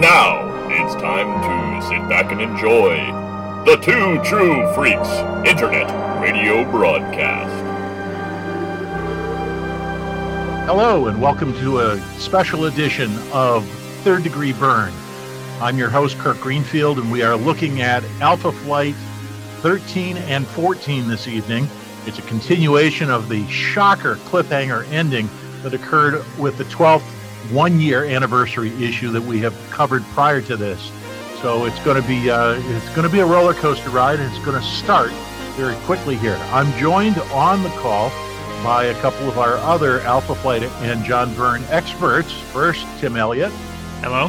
now it's time to sit back and enjoy the Two True Freaks Internet Radio Broadcast. Hello, and welcome to a special edition of Third Degree Burn. I'm your host, Kirk Greenfield, and we are looking at Alpha Flight 13 and 14 this evening. It's a continuation of the shocker cliffhanger ending that occurred with the 12th one-year anniversary issue that we have covered prior to this. So it's going to be a roller coaster ride, and it's going to start very quickly here. I'm joined on the call by a couple of our other Alpha Flight and John Byrne experts. First, Tim Elliott. Hello.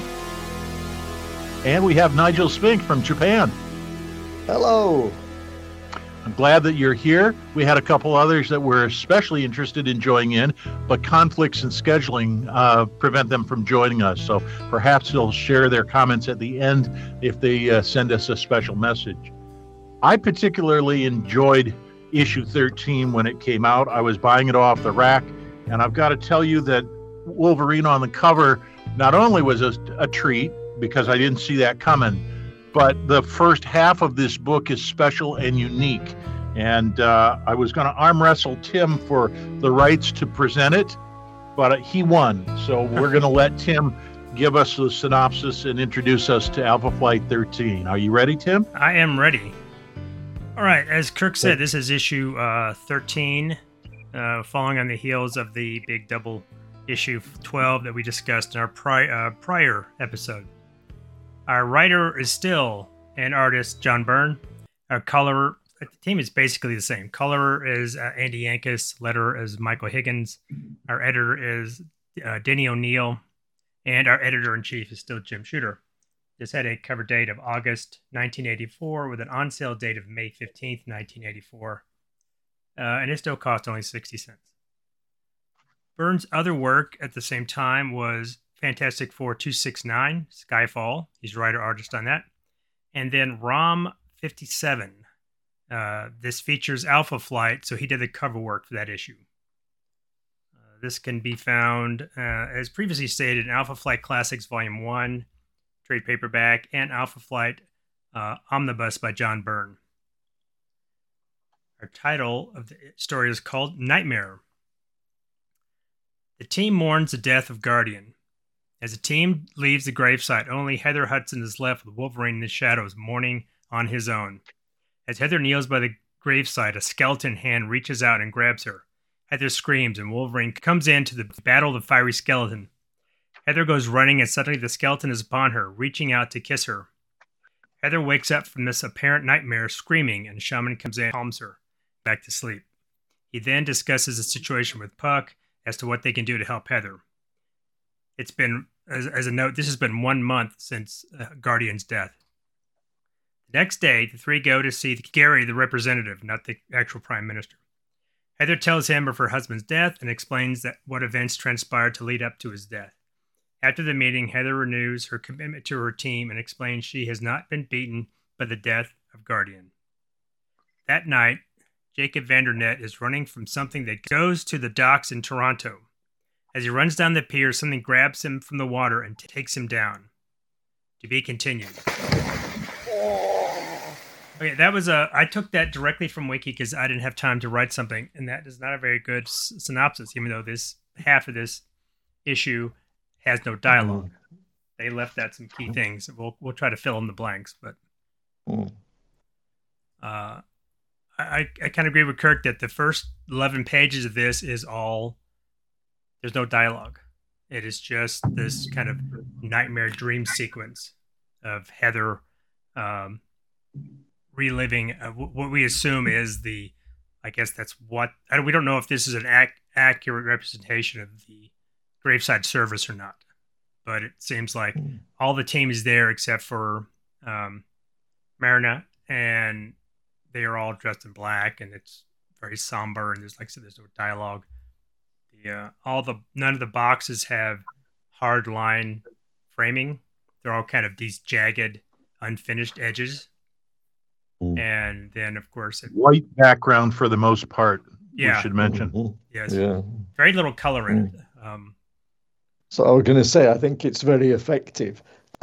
And we have Nigel Spink from Japan. Hello. I'm glad that you're here. We had a couple others that were especially interested in joining in, but conflicts and scheduling prevent them from joining us. So perhaps they'll share their comments at the end if they send us a special message. I particularly enjoyed issue 13 when it came out. I was buying it off the rack, and I've got to tell you that Wolverine on the cover not only was a treat, because I didn't see that coming, but the first half of this book is special and unique. And I was going to arm wrestle Tim for the rights to present it, but he won. So we're going to let Tim give us the synopsis and introduce us to Alpha Flight 13. Are you ready, Tim? I am ready. All right. As Kirk said, this is issue 13, following on the heels of the big double issue 12 that we discussed in our prior episode. Our writer is still an artist, John Byrne. Our colorer, the team is basically the same. Colorer is Andy Yankus. Letterer is Michael Higgins. Our editor is Denny O'Neil. And our editor-in-chief is still Jim Shooter. This had a cover date of August 1984 with an on-sale date of May 15th, 1984. And it still cost only 60 cents. Byrne's other work at the same time was Fantastic Four 269, Skyfall. He's writer-artist on that. And then ROM 57. This features Alpha Flight, so he did the cover work for that issue. This can be found, as previously stated, in Alpha Flight Classics Volume 1, trade paperback, and Alpha Flight Omnibus by John Byrne. Our title of the story is called Nightmare. The team mourns the death of Guardian. As the team leaves the gravesite, only Heather Hudson is left with Wolverine in the shadows, mourning on his own. As Heather kneels by the gravesite, a skeleton hand reaches out and grabs her. Heather screams, and Wolverine comes in to the battle of the fiery skeleton. Heather goes running, and suddenly the skeleton is upon her, reaching out to kiss her. Heather wakes up from this apparent nightmare, screaming, and Shaman comes in and calms her back to sleep. He then discusses the situation with Puck as to what they can do to help Heather. It's been, as a note, this has been 1 month since Guardian's death. The next day, the three go to see Gary, the representative, not the actual prime minister. Heather tells him of her husband's death and explains that what events transpired to lead up to his death. After the meeting, Heather renews her commitment to her team and explains she has not been beaten by the death of Guardian. That night, Jacob Vandernet is running from something that goes to the docks in Toronto. As he runs down the pier, something grabs him from the water and takes him down. To be continued. Okay, that was I took that directly from Wiki because I didn't have time to write something, and that is not a very good synopsis, even though this half of this issue has no dialogue. They left out some key things. We'll try to fill in the blanks, but I kind of agree with Kirk that the first 11 pages of this is all. There's no dialogue. It is just this kind of nightmare dream sequence of Heather reliving what we assume is the, I guess that's what, we don't know if this is an accurate representation of the graveside service or not, but it seems like all the team is there except for Marina, and they are all dressed in black, and it's very somber, and there's, like I said, there's no dialogue. None of the boxes have hard line framing. They're all kind of these jagged, unfinished edges. And then, of course, white background for the most part. Yeah. We should mention. Yes. Yeah. Very little color in it. So I was going to say, I think it's very effective.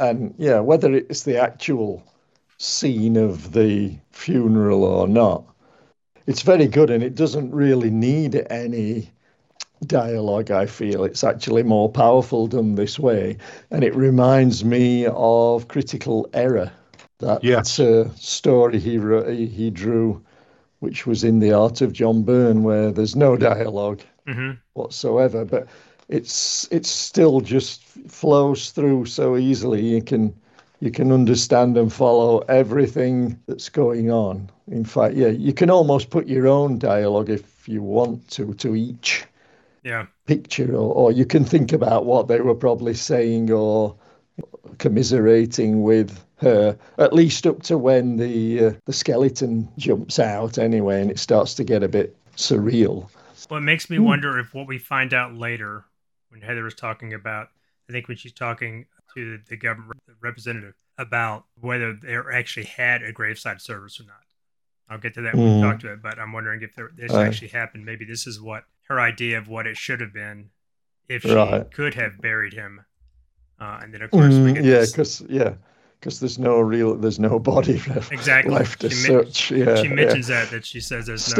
And yeah, whether it's the actual scene of the funeral or not, it's very good, and it doesn't really need any dialogue. I feel it's actually more powerful done this way, and it reminds me of Critical Error, that story he drew, which was in The Art of John Byrne, where there's no dialogue whatsoever, but it's still just flows through so easily. You can understand and follow everything that's going on. In fact, yeah, you can almost put your own dialogue if you want to each picture, or you can think about what they were probably saying or commiserating with her, at least up to when the skeleton jumps out anyway, and it starts to get a bit surreal. Well, it makes me wonder if what we find out later, when Heather was talking about, I think when she's talking to the government representative about whether they actually had a graveside service or not. I'll get to that when we talk to it, but I'm wondering if this actually happened. Maybe this is what her idea of what it should have been if she could have buried him. And then, of course, we get because there's no body left as such. Yeah, she mentions that she says there's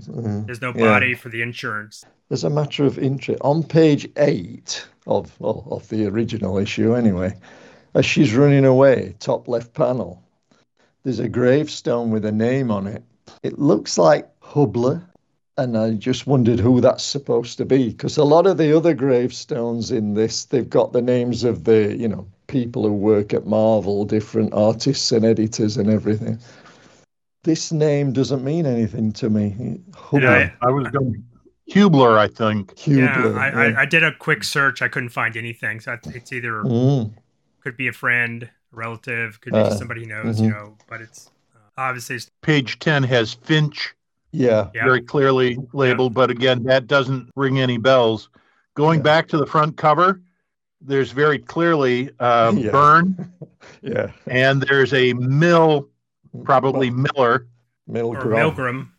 no body for the insurance. There's a matter of interest on page 8 of the original issue anyway. As she's running away, top left panel, there's a gravestone with a name on it. It looks like Hubler, and I just wondered who that's supposed to be, because a lot of the other gravestones in this, they've got the names of the, people who work at Marvel, different artists and editors and everything. This name doesn't mean anything to me. I was going Hubler, I think. Hubler, I did a quick search. I couldn't find anything. So it's either could be a friend, a relative, could be somebody he knows, but it's obviously. Page 10 has Finch. Yeah. Very clearly labeled, but again, that doesn't ring any bells. Going back to the front cover, there's very clearly Byrne. Yeah. And there's a Mill, probably Miller. Milgram.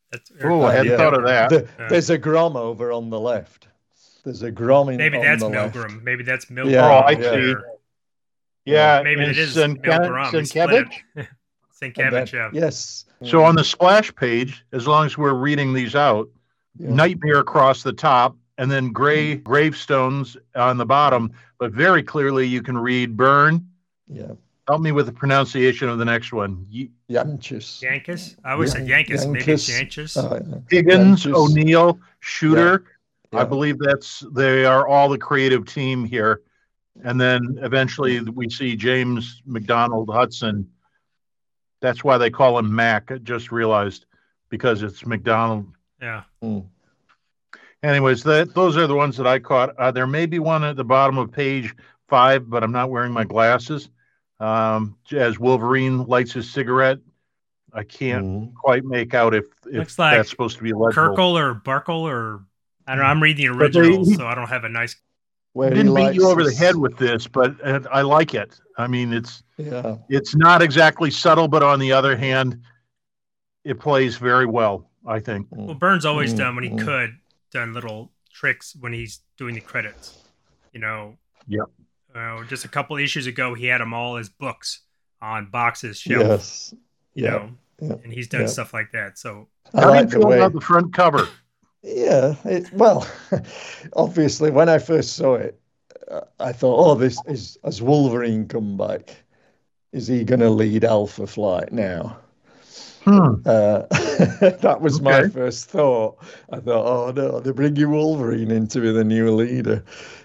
I hadn't thought of that. There's a Grom over on the left. There's a Grom on the left. Maybe that's Milgram. Maybe that's Milgram. Yeah, I see. Yeah, maybe it is Milgram. Sienkiewicz, yeah. Yes. So on the splash page, as long as we're reading these out, Nightmare across the top, and then gray gravestones on the bottom, but very clearly you can read Byrne. Yeah. Help me with the pronunciation of the next one. Yankees? I always said Yankees. Maybe it's Yankees. Higgins, O'Neill, Shooter. Yeah. I believe they are all the creative team here. And then eventually we see James McDonald Hudson. That's why they call him Mac. I just realized, because it's McDonald. Yeah. Anyways, those are the ones that I caught. There may be one at the bottom of page 5, but I'm not wearing my glasses. As Wolverine lights his cigarette, I can't quite make out if looks like that's supposed to be legible. Kirkle or Barkle, or I don't know. I'm reading the original, so I don't have a nice. I didn't beat you over the head with this, but I like it. I mean, it's not exactly subtle, but on the other hand, it plays very well, I think. Well, Byrne's always done little tricks when he's doing the credits. Yep. Just a couple issues ago, he had them all as books on boxes, shelves. Yes. And he's done stuff like that. So how do you feel about the front cover? Yeah, obviously, when I first saw it, I thought, this is, as Wolverine come back, is he going to lead Alpha Flight now? That was my first thought. I thought, no, they're bringing Wolverine in to be the new leader.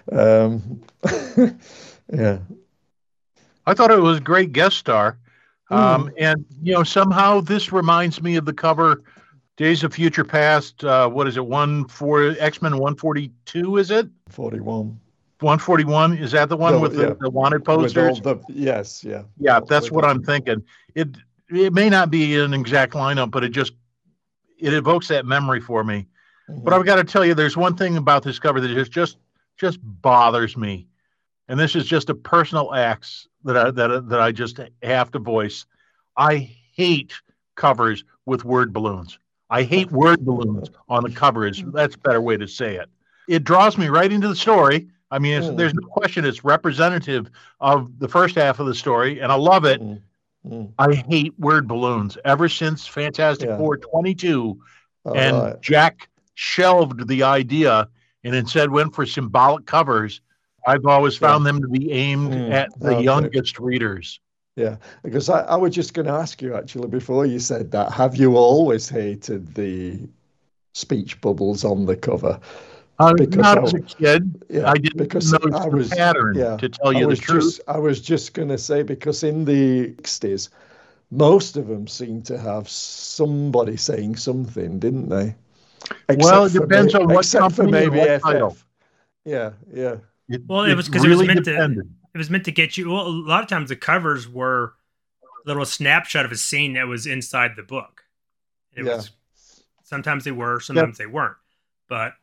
Yeah. I thought it was a great guest star. And, somehow this reminds me of the cover Days of Future Past. What is it? X-Men 142, is it? 41. 141, is that the one with the wanted posters? Yes. Yeah, that's what I'm thinking. It may not be an exact lineup, but it evokes that memory for me. But I've got to tell you, there's one thing about this cover that just bothers me, and this is just a personal axe that I just have to voice. I hate covers with word balloons. I hate word balloons on the covers. That's a better way to say it. It draws me right into the story. I mean, there's no question it's representative of the first half of the story, and I love it. I hate word balloons. Ever since Fantastic Four 22, Jack shelved the idea and instead went for symbolic covers, I've always found them to be aimed at the youngest readers. Yeah, because I was just going to ask you, actually, before you said that, have you always hated the speech bubbles on the cover? Not as a kid. Yeah, I didn't notice the pattern, to tell you the truth. I was just going to say, because in the 60s, most of them seemed to have somebody saying something, didn't they? Well, it depends on what company maybe and what title. Yeah. Well, it was because really it was meant to get you. Well, a lot of times the covers were a little snapshot of a scene that was inside the book. It was sometimes they were, sometimes they weren't. But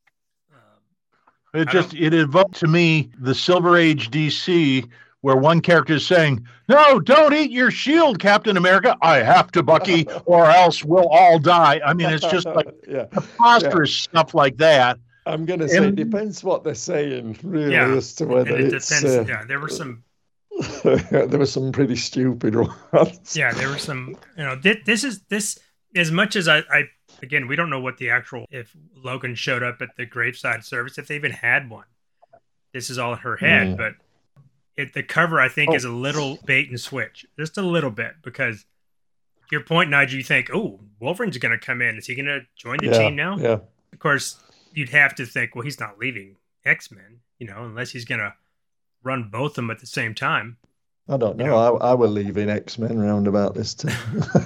it evoked to me the Silver Age DC, where one character is saying, "No, don't eat your shield, Captain America. I have to, Bucky, or else we'll all die." I mean, it's just like preposterous stuff like that. I'm going to say it depends what they're saying, really, as to whether it depends. There were some. There were some pretty stupid ones. Yeah, there were some. This as much as I again, we don't know what the actual, if Logan showed up at the graveside service, if they even had one. This is all in her head, but the cover, I think, is a little bait and switch, just a little bit, because to your point, Nigel, you think, oh, Wolverine's going to come in. Is he going to join the team now? Yeah. Of course, you'd have to think, well, he's not leaving X-Men, unless he's going to run both of them at the same time. I don't know. I will leave in X-Men round about this time.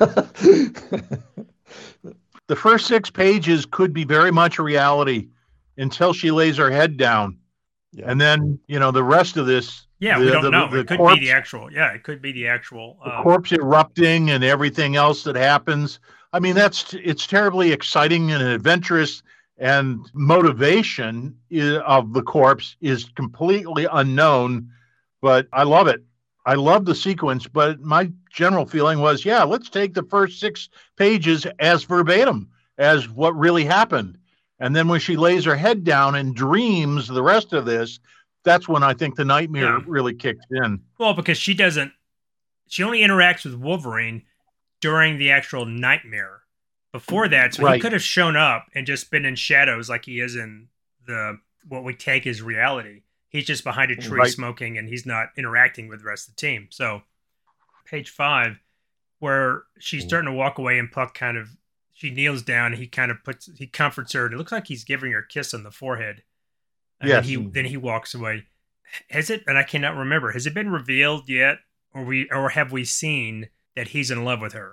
The first 6 pages could be very much a reality until she lays her head down. Yeah. And then, the rest of this. Yeah, we don't know. It could be the actual. Yeah, it could be the actual. The corpse erupting and everything else that happens. I mean, it's terribly exciting and adventurous, and motivation of the corpse is completely unknown, but I love it. I love the sequence, but my general feeling was, let's take the first 6 pages as verbatim as what really happened. And then when she lays her head down and dreams the rest of this, that's when I think the nightmare really kicked in. Well, because she only interacts with Wolverine during the actual nightmare. Before that, so he could have shown up and just been in shadows like he is in what we take as reality. He's just behind a tree smoking, and he's not interacting with the rest of the team. So, page 5, where she's starting to walk away, and Puck she kneels down, and he comforts her, and it looks like he's giving her a kiss on the forehead. And then he walks away. Has it? And I cannot remember. Has it been revealed yet, or have we seen that he's in love with her?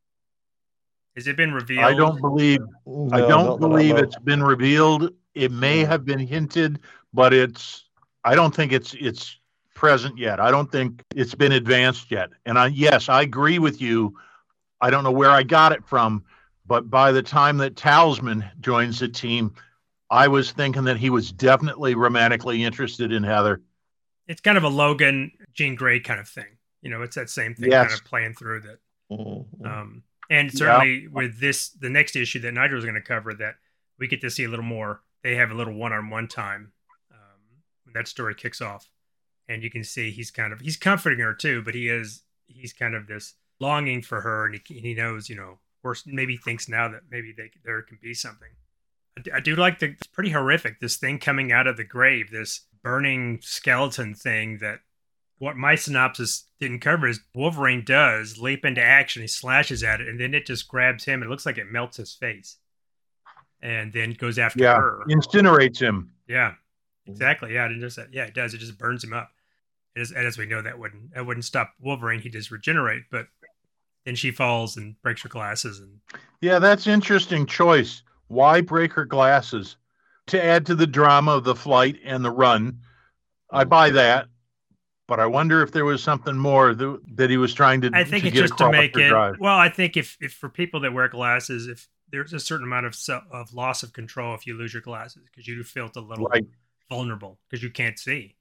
Has it been revealed? I don't believe it's been revealed. It may have been hinted, but I don't think it's present yet. I don't think it's been advanced yet. And I agree with you. I don't know where I got it from, but by the time that Talisman joins the team, I was thinking that he was definitely romantically interested in Heather. It's kind of a Logan, Jean Grey kind of thing. It's that same thing kind of playing through that. Mm-hmm. And certainly with the next issue that Nigel is going to cover, that we get to see a little more. They have a little one-on-one time when that story kicks off, and you can see he's comforting her too, but he's kind of this longing for her, and he knows, or maybe thinks now that maybe there can be something. I do like it's pretty horrific, this thing coming out of the grave, this burning skeleton thing that. What my synopsis didn't cover is Wolverine does leap into action. He slashes at it, and then it just grabs him. It looks like it melts his face, and then goes after her. Incinerates him. Yeah, exactly. Yeah, it does. It just burns him up. And as we know, that wouldn't stop Wolverine. He just regenerate, but then she falls and breaks her glasses. And that's interesting choice. Why break her glasses? To add to the drama of the flight and the run. I buy that. But I wonder if there was something more that he was trying to. I think it's just to make it. Drive. Well, I think if for people that wear glasses, if there's a certain amount of loss of control if you lose your glasses, because you feel a little vulnerable because you can't see,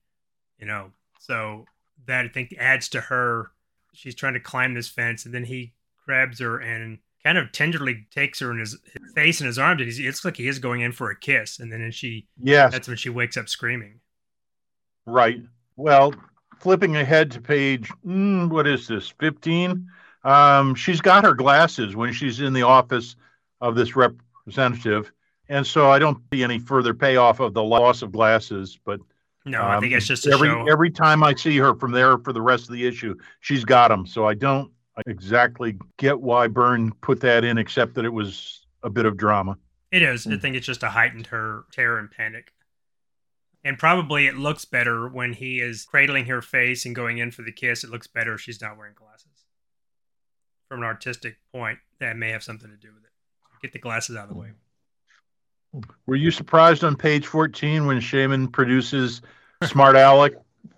So that I think adds to her. She's trying to climb this fence, and then he grabs her and kind of tenderly takes her in his face and his arms. And it looks like he is going in for a kiss, and then that's when she wakes up screaming. Right. Well, flipping ahead to page, what is this, 15? She's got her glasses when she's in the office of this representative. And so I don't see any further payoff of the loss of glasses. But No, I think it's just a show. every time I see her from there for the rest of the issue, she's got them. So I don't exactly get why Byrne put that in, except that it was a bit of drama. It is. I think it's just a heightened her terror and panic. And probably it looks better when he is cradling her face and going in for the kiss. It looks better if she's not wearing glasses. From an artistic point, that may have something to do with it. Get the glasses out of the way. Were you surprised on page 14 when Shaman produces Smart Alec?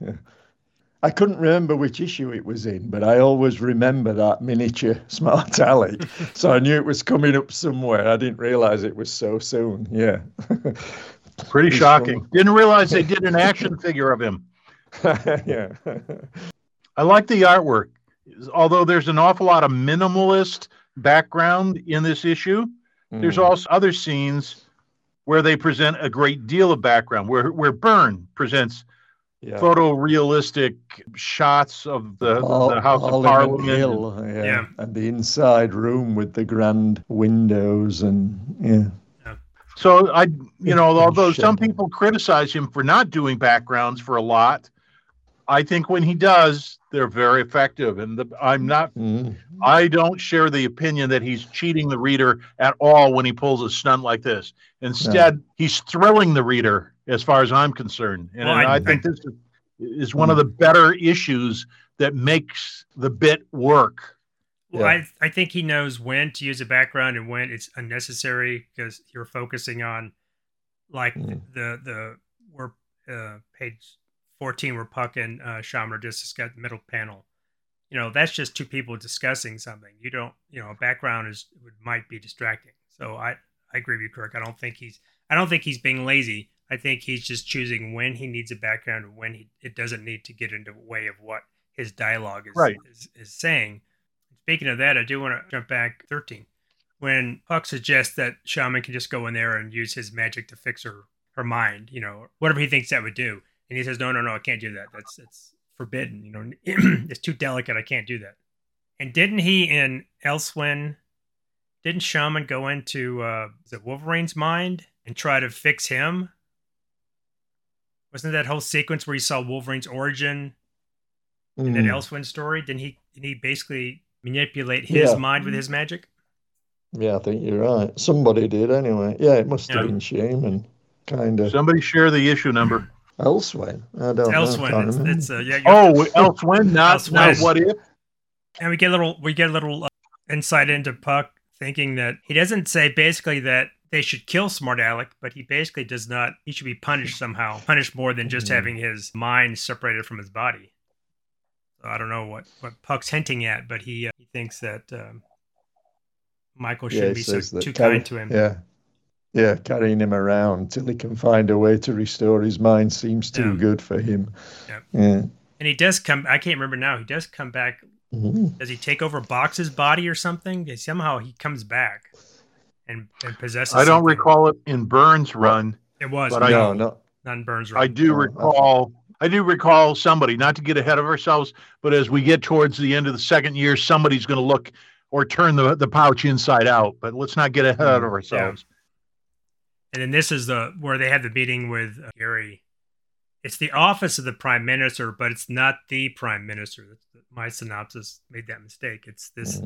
I couldn't remember which issue it was in, but I always remember that miniature Smart Alec. So I knew it was coming up somewhere. I didn't realize it was so soon. Yeah. Pretty shocking. Didn't realize they did an action figure of him. Yeah. I like the artwork. Although there's an awful lot of minimalist background in this issue, there's also other scenes where they present a great deal of background, where Byrne presents photorealistic shots of the House of Parliament. Hill, and the inside room with the grand windows and So although some people criticize him for not doing backgrounds for a lot, I think when he does, they're very effective. And I don't share the opinion that he's cheating the reader at all when he pulls a stunt like this. Instead, he's thrilling the reader as far as I'm concerned. And I think this is one of the better issues that makes the bit work. Well, I think he knows when to use a background and when it's unnecessary, because you're focusing on like the page 14 where Puck and Shaman are discussing the middle panel. That's just two people discussing something. You don't, a background might be distracting. So I agree with you, Kirk. I don't think he's being lazy. I think he's just choosing when he needs a background and when it doesn't need to get into the way of what his dialogue is saying. Speaking of that, I do want to jump back 13. When Puck suggests that Shaman can just go in there and use his magic to fix her mind, whatever he thinks that would do. And he says, no, I can't do that. It's forbidden. It's too delicate. I can't do that. And didn't he in Elsewhere, didn't Shaman go into Wolverine's mind and try to fix him? Wasn't that whole sequence where you saw Wolverine's origin in that Elsewhere story? Didn't he basically manipulate his mind with his magic? Yeah, I think you're right. Somebody did anyway. Yeah, it must have been Shaman, kind of. Somebody share the issue number. Elsewhere. I don't know. Elsewhere. Elsewhere, not What If. And we get a little insight into Puck thinking that he doesn't say basically that they should kill Smart Alec, but he basically does not. He should be punished somehow, punished more than just having his mind separated from his body. So I don't know what Puck's hinting at, but he thinks that Michael shouldn't be too kind to him. Yeah, carrying him around till he can find a way to restore his mind seems too good for him. Yeah. Yeah. And he does come. I can't remember now. He does come back. Does he take over Box's body or something? Somehow he comes back and possesses. I don't recall it in Byrne's run. It was, but not in Byrne's run. I do recall somebody, not to get ahead of ourselves, but as we get towards the end of the second year, somebody's going to look or turn the pouch inside out. But let's not get ahead of ourselves. Yeah. And then this is where they have the meeting with Gary. It's the office of the Prime Minister, but it's not the Prime Minister. My synopsis made that mistake. It's this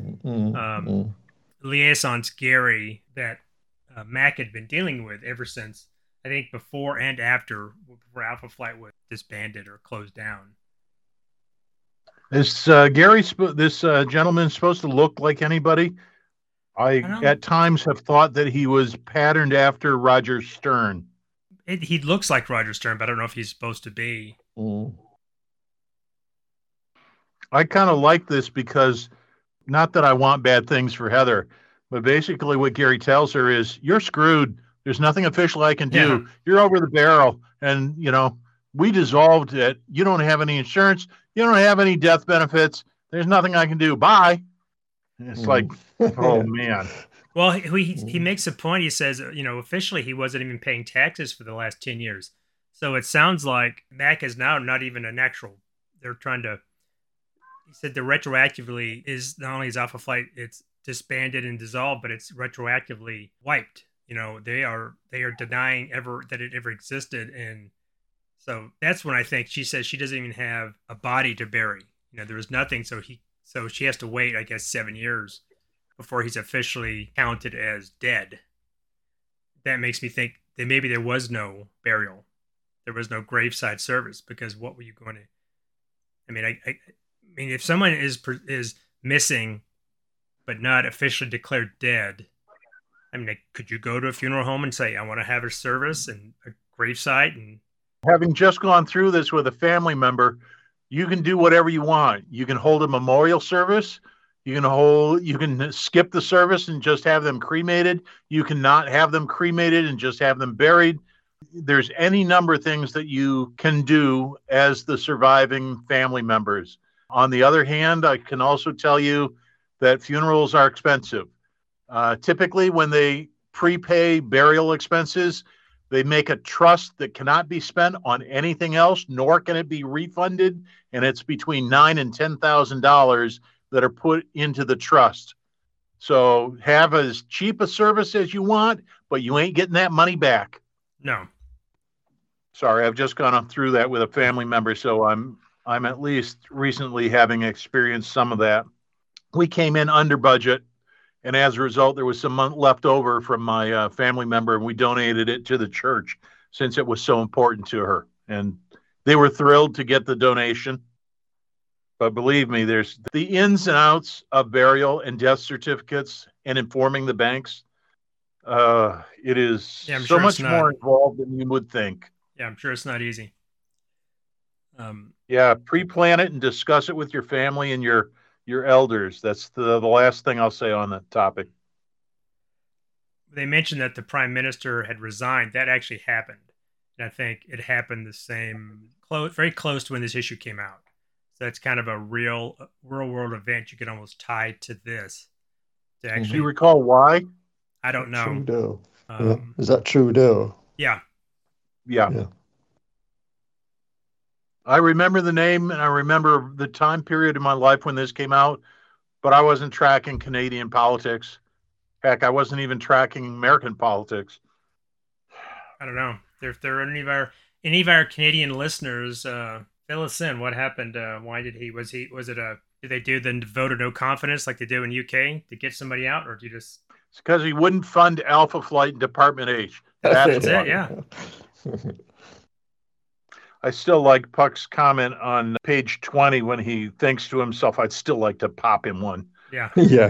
liaison's Gary that Mac had been dealing with ever since, I think, before and after Alpha Flight was disbanded or closed down. Is this gentleman supposed to look like anybody? I at times have thought that he was patterned after Roger Stern. He looks like Roger Stern, but I don't know if he's supposed to be. I kind of like this because, not that I want bad things for Heather, but basically what Gary tells her is, you're screwed. There's nothing official I can do. Yeah. You're over the barrel. And, we dissolved it. You don't have any insurance. You don't have any death benefits. There's nothing I can do. Bye. It's like, oh, man. Well, he makes a point. He says, officially he wasn't even paying taxes for the last 10 years. So it sounds like Mac is now not even an actual. They're trying to. He said the retroactively is not only is Alpha Flight, it's disbanded and dissolved, but it's retroactively wiped. They are denying that it ever existed, and so that's when I think she says she doesn't even have a body to bury. There was nothing, so she has to wait, I guess, 7 years before he's officially counted as dead. That makes me think that maybe there was no burial, there was no graveside service, because what were you going to? I mean, I mean, if someone is missing but not officially declared dead, I mean, could you go to a funeral home and say, I want to have a service and a gravesite? And having just gone through this with a family member, you can do whatever you want. You can hold a memorial service. You can skip the service and just have them cremated. You can not have them cremated and just have them buried. There's any number of things that you can do as the surviving family members. On the other hand, I can also tell you that funerals are expensive. Typically, when they prepay burial expenses, they make a trust that cannot be spent on anything else, nor can it be refunded. And it's between $9,000 and $10,000 that are put into the trust. So have as cheap a service as you want, but you ain't getting that money back. No. Sorry, I've just gone through that with a family member, so I'm at least recently having experienced some of that. We came in under budget, and as a result, there was some money left over from my family member, and we donated it to the church since it was so important to her. And they were thrilled to get the donation. But believe me, there's the ins and outs of burial and death certificates and informing the banks. It is so much more involved than you would think. Yeah, I'm sure it's not easy. Pre-plan it and discuss it with your family and your elders. That's the last thing I'll say on that topic. They mentioned that the prime minister had resigned. That actually happened. And I think it happened very close to when this issue came out. So that's kind of a real world event you could almost tie to this. Do you recall why? I don't know. Trudeau. Is that Trudeau? Yeah. I remember the name, and I remember the time period in my life when this came out, but I wasn't tracking Canadian politics. Heck, I wasn't even tracking American politics. I don't know. If there are any of our Canadian listeners, fill us in. What happened? Why did did they do the vote of no confidence like they do in UK to get somebody out, or do you just? It's because he wouldn't fund Alpha Flight and Department H. That's it. Yeah. I still like Puck's comment on page 20 when he thinks to himself, I'd still like to pop him one. Yeah.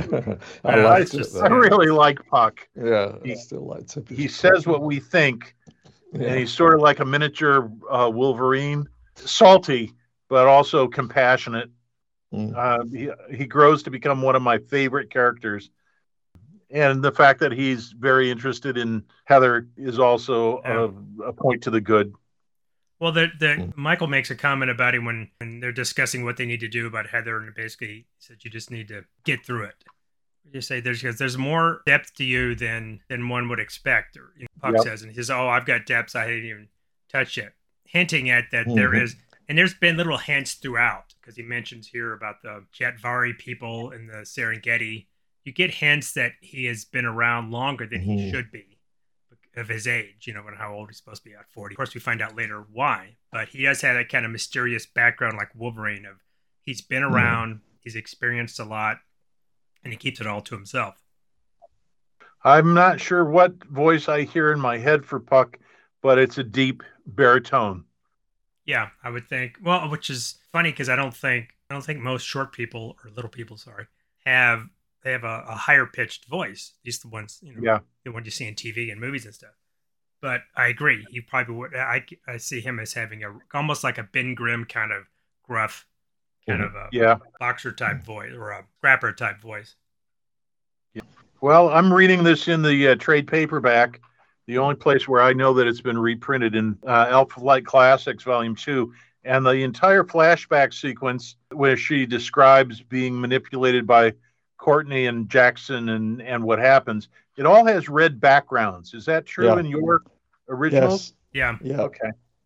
I really like Puck. Yeah. I still like to. He says what we think, and he's sort of like a miniature Wolverine, salty, but also compassionate. He grows to become one of my favorite characters. And the fact that he's very interested in Heather is also a point to the good. Well, Michael makes a comment about him when they're discussing what they need to do about Heather, and basically he said you just need to get through it. You say there's more depth to you than one would expect. Or Puck says, and he says, "Oh, I've got depths I didn't even touch yet," hinting at that there is, and there's been little hints throughout because he mentions here about the Jatvari people in the Serengeti. You get hints that he has been around longer than he should be. Of his age, how old he's supposed to be at 40. Of course, we find out later why, but he does have that kind of mysterious background like Wolverine of he's been around, he's experienced a lot, and he keeps it all to himself. I'm not sure what voice I hear in my head for Puck, but it's a deep baritone. Yeah, I would think. Well, which is funny because I don't think most short people or little people, have a higher pitched voice. These are the ones, the ones you see in TV and movies and stuff. But I agree. He probably would. I see him as having almost like a Ben Grimm kind of gruff, kind of a boxer type voice or a scrapper type voice. Yeah. Well, I'm reading this in the trade paperback, the only place where I know that it's been reprinted in Alpha Flight Classics Volume 2. And the entire flashback sequence where she describes being manipulated by Courtney and Jackson and what happens, it all has red backgrounds. Is that true in your originals? Yeah. Okay.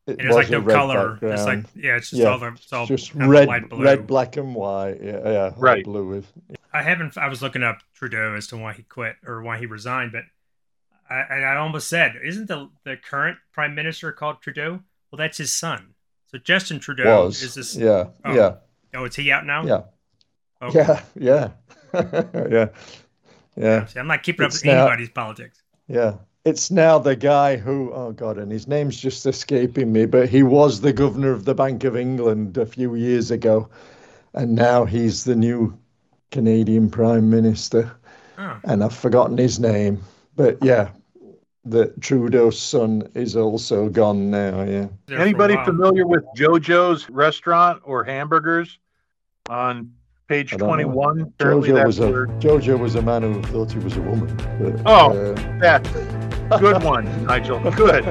It And there's like was a no red color. It's background. like it's just Yeah, it's all just kind of red, light blue. red, black, and white. Yeah, yeah, all Right. blue with. I was looking up Trudeau as to why he quit or why he resigned, but I almost said, isn't the current prime minister called Trudeau? Well, that's his son. So Justin Trudeau is this. Yeah, Oh. yeah, Oh, is he out now? yeah, Okay. yeah, yeah, yeah. See, I'm not keeping up It's with now- anybody's politics. Yeah. It's now the guy who, oh God, and his name's just escaping me, but he was the governor of the Bank of England a few years ago. And now he's the new Canadian Prime Minister. Oh. And I've forgotten his name. But yeah, the Trudeau's son is also gone now. Yeah. There for a Anybody while. familiar with JoJo's restaurant or hamburgers on page I don't know. 21? Apparently that's where- Jojo was a man who thought he was a woman. But, Oh. that good one, Nigel. Good.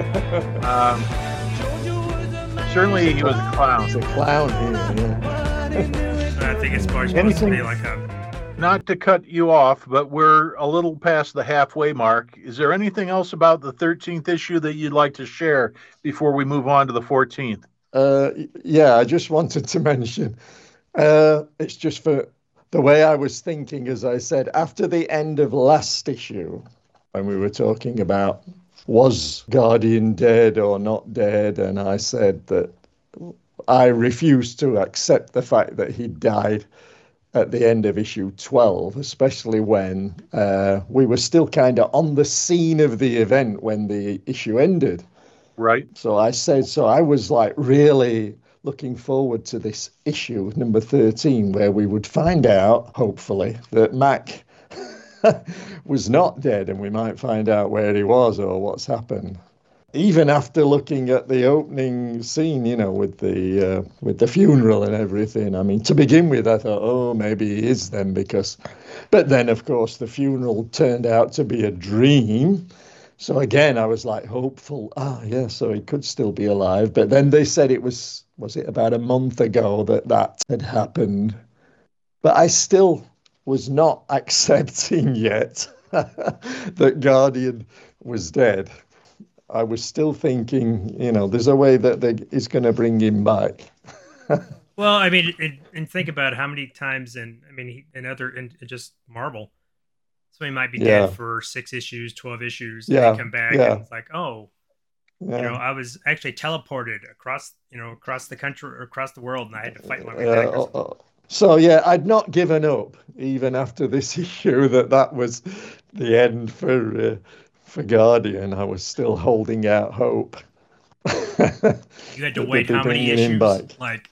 Certainly he was a clown. he's a clown here. Yeah. I think it's supposed to Anything- be like a. Not to cut you off, but we're a little past the halfway mark. Is there anything else about the 13th issue that you'd like to share before we move on to the 14th? Yeah, I just wanted to mention, it's just for the way I was thinking, as I said, after the end of last issue, when we were talking about was Guardian dead or not dead, and I said that I refused to accept the fact that he died at the end of issue 12, especially when we were still kind of on the scene of the event when the issue ended. Right. So I was like really looking forward to this issue, number 13, where we would find out, hopefully, that Mac was not dead, and we might find out where he was or what's happened. Even after looking at the opening scene, with the funeral and everything, I mean, to begin with, I thought, oh, maybe he is then, but then, of course, the funeral turned out to be a dream. So again, I was like hopeful. Yeah, so he could still be alive. But then they said was it about a month ago that had happened. But I still was not accepting yet that Guardian was dead. I was still thinking, there's a way that he's going to bring him back. Well, I mean, and think about how many times in just Marvel, somebody might be Yeah. dead for 6 issues, 12 issues, and Yeah, they come back yeah. and it's like, oh, Yeah. I was actually teleported across the country or across the world, and I had to fight my way Yeah, back. or something. So yeah, I'd not given up even after this issue that was the end for Guardian. I was still holding out hope. You had to That wait they'd how be many bringing him issues? back. Like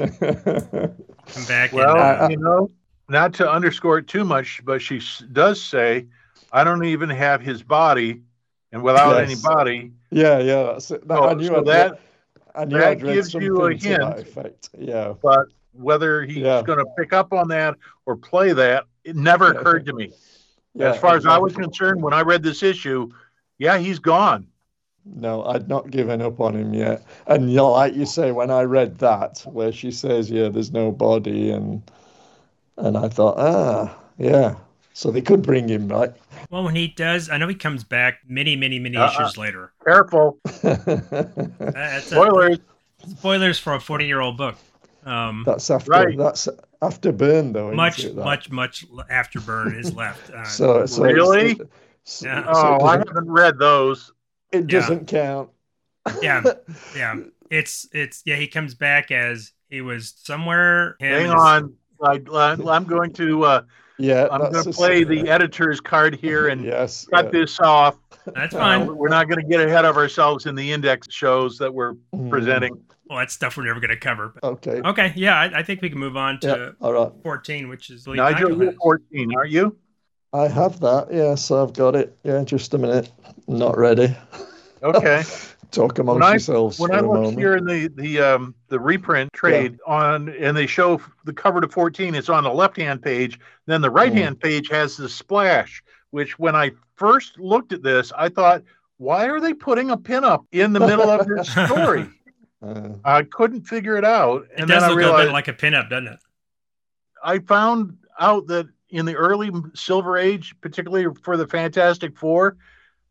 come back Well, and not to underscore it too much, but she does say, I don't even have his body, and without Yes. any body. Yeah, that's it. So- I knew so I'd that- read that gives you a something to that hint. effect. Yeah. But whether he's Yeah. going to pick up on that or play that, it never Yeah. occurred to me. Yeah, As far as I was exactly. concerned, when I read this issue, yeah, he's gone. No, I'd not given up on him yet. And like you say, when I read that, where she says, "Yeah, there's no body," and I thought, yeah, so they could bring him back. well, when he does, I know he comes back many issues later. Careful. That's Spoilers. spoilers for a 40-year-old book. That's after Right. that's after Burn, though. isn't Much it, that? after Burn is left. So Really? Yeah. Oh, I haven't read those. it doesn't count. yeah. It's he comes back as he was somewhere. Hang on. I'm going to Yeah, I'm going that's to a- play the editor's card here and yes, cut this off. That's fine. We're not going to get ahead of ourselves in the index shows that we're presenting. Well, that's stuff we're never going to cover. But, Okay. okay, yeah, I think we can move on Yeah. to All right. 14, which is Lee Nigel, Nigel you're has. 14, aren't you? I have that. Yes, I've got it. Yeah, just a minute. Not ready. Okay. Talk amongst When I- yourselves When for I a look moment. here in the reprint trade and they show the cover to 14, it's on the left-hand page. Then the right-hand page has the splash, which when I first looked at this, I thought, why are they putting a pinup in the middle of this story? I couldn't figure it out. It And does then I look a realized bit like a pinup, doesn't it? I found out that in the early Silver Age, particularly for the Fantastic Four,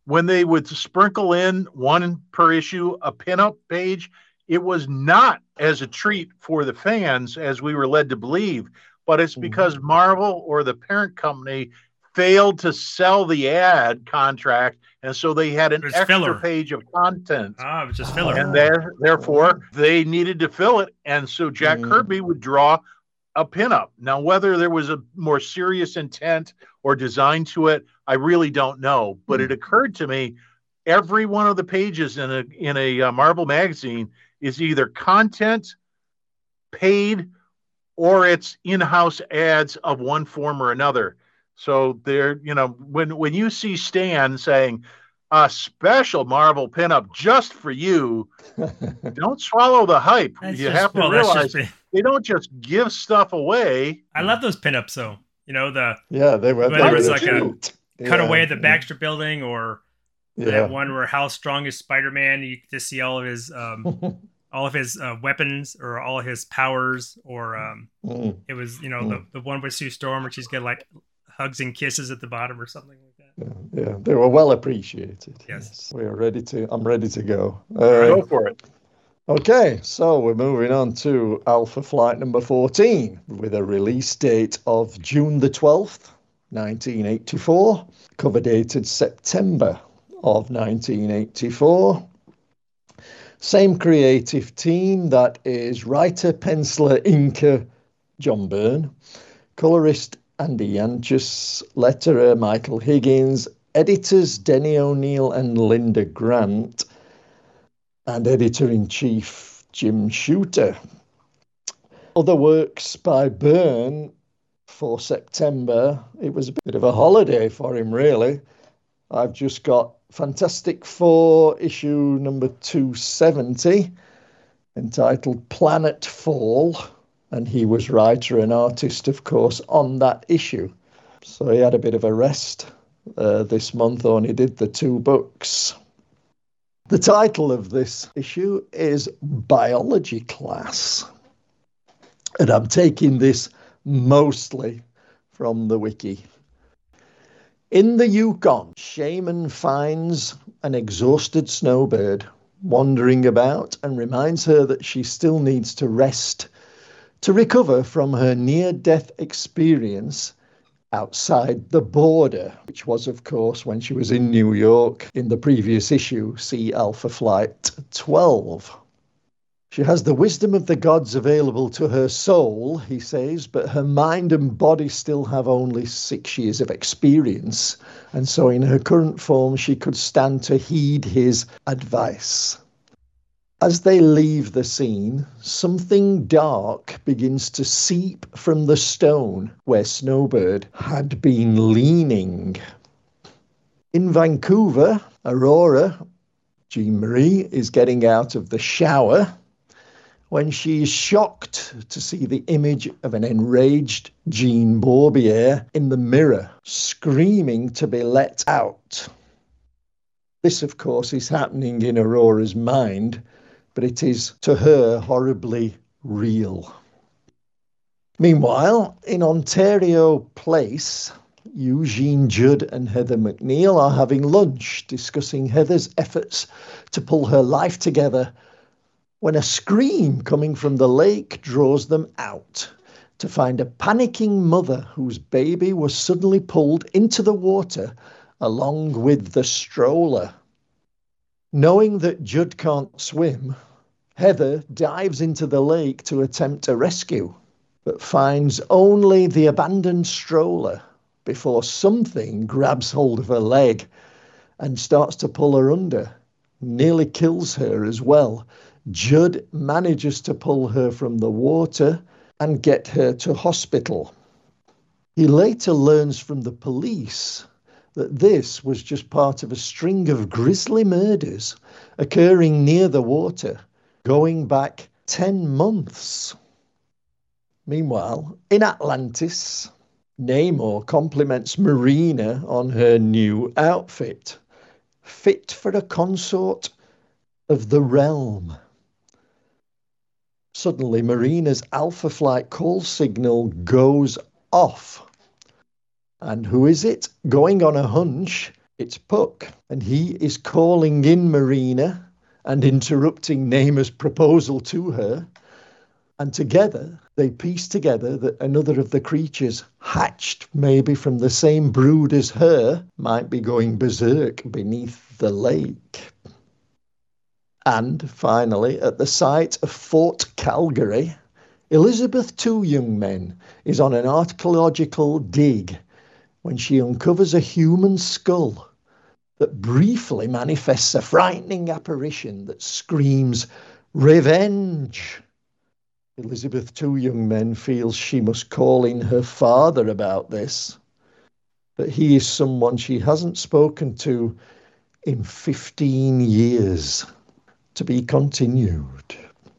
when they would sprinkle in one per issue, a pinup page, it was not as a treat for the fans as we were led to believe, but it's because Marvel or the parent company failed to sell the ad contract, and so they had an extra filler. page of content. It was just filler. And therefore, they needed to fill it, and so Jack Kirby would draw a pinup. Now, whether there was a more serious intent or design to it, I really don't know. But it occurred to me, every one of the pages in a Marvel magazine is either content, paid, or it's in-house ads of one form or another. So there, when you see Stan saying a special Marvel pinup just for you, don't swallow the hype. You have to realize they don't just give stuff away. I love those pinups, though. They were. Whether it's like a cutaway at the Baxter Building, or that one where how strong is Spider-Man? You get to see all of his weapons or all of his powers, or it was the one with Sue Storm where she's got like hugs and kisses at the bottom or something like that. Yeah, they were well appreciated. Yes. We are ready to. I'm ready to go. Go for it. Okay, so we're moving on to Alpha Flight number 14 with a release date of June the 12th, 1984, cover dated September of 1984. Same creative team, that is writer, penciler, inker John Byrne, colorist Andy Yanchus, letterer Michael Higgins, editors Denny O'Neil and Linda Grant, and editor-in-chief Jim Shooter. Other works by Byrne for September, it was a bit of a holiday for him, really. I've just got Fantastic Four issue number 270, entitled Planet Fall, and he was writer and artist, of course, on that issue. So he had a bit of a rest this month, only did the 2 books. The title of this issue is Biology Class, and I'm taking this mostly from the wiki. In the Yukon, Shaman finds an exhausted snowbird wandering about and reminds her that she still needs to rest to recover from her near-death experience outside the border, which was, of course, when she was in New York in the previous issue, see Alpha Flight 12. She has the wisdom of the gods available to her soul, he says, but her mind and body still have only 6 years of experience, and so in her current form she could stand to heed his advice. As they leave the scene, something dark begins to seep from the stone where Snowbird had been leaning. In Vancouver, Aurora, Jean Marie, is getting out of the shower when she is shocked to see the image of an enraged Jean Borbier in the mirror, screaming to be let out. This, of course, is happening in Aurora's mind, but it is, to her, horribly real. Meanwhile, in Ontario Place, Eugene Judd and Heather McNeil are having lunch, discussing Heather's efforts to pull her life together, when a scream coming from the lake draws them out to find a panicking mother whose baby was suddenly pulled into the water along with the stroller. Knowing that Judd can't swim, Heather dives into the lake to attempt a rescue, but finds only the abandoned stroller before something grabs hold of her leg and starts to pull her under, nearly kills her as well. Judd manages to pull her from the water and get her to hospital. He later learns from the police that this was just part of a string of grisly murders occurring near the water, going back 10 months. Meanwhile, in Atlantis, Namor compliments Marina on her new outfit, fit for a consort of the realm. Suddenly, Marina's Alpha Flight call signal goes off. And who is it? Going on a hunch, It's Puck, and he is calling in Marina and interrupting Neyma's proposal to her. And together, they piece together that another of the creatures hatched maybe from the same brood as her might be going berserk beneath the lake. And finally, at the site of Fort Calgary, Elizabeth Two Young Men is on an archaeological dig when she uncovers a human skull that briefly manifests a frightening apparition that screams, "Revenge!" Elizabeth Two Young Men feels she must call in her father about this, but he is someone she hasn't spoken to in 15 years. To be continued.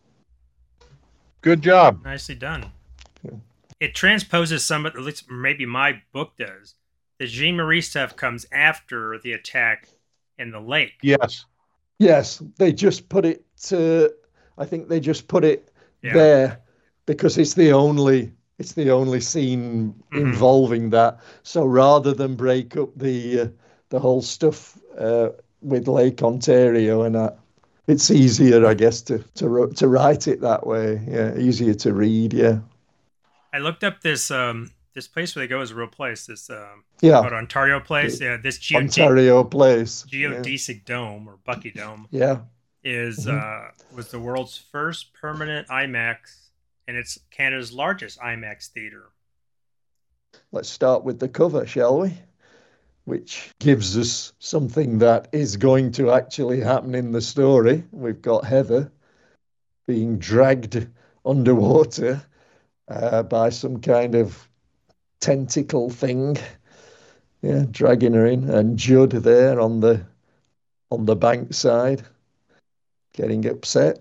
Good job. Nicely done. Yeah. It transposes some, at least maybe my book does. The Jean-Marie stuff comes after the attack in the lake. Yes. Yes, they just put it I think they just put it there because it's the only scene involving that. So rather than break up the whole stuff with Lake Ontario and that, it's easier, I guess, to write it that way. Yeah, easier to read. Yeah. I looked up this this place where they go is a real place. This called Ontario Place. Yeah, this Ontario Place. Geodesic Dome or Bucky Dome. Yeah. Is was the world's first permanent IMAX, and it's Canada's largest IMAX theater. Let's start with the cover, shall we? Which gives us something that is going to actually happen in the story. We've got Heather being dragged underwater by some kind of tentacle thing, dragging her in, and Judd there on the bank side, getting upset.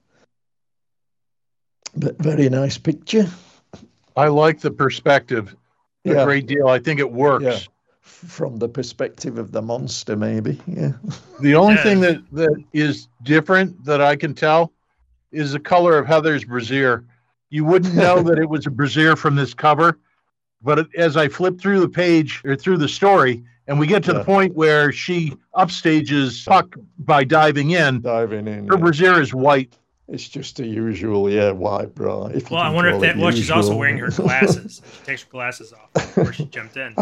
But very nice picture. I like the perspective a great deal. I think it works. Yeah. From the perspective of the monster, maybe. Yeah. The only thing that is different that I can tell is the color of Heather's brassiere. You wouldn't know that it was a brassiere from this cover, but as I flip through the page or through the story, and we get to the point where she upstages Puck by diving in, her brassiere is white. It's just a usual, white bra. I wonder if that. Well, she's also wearing her glasses. She takes her glasses off before she jumped in.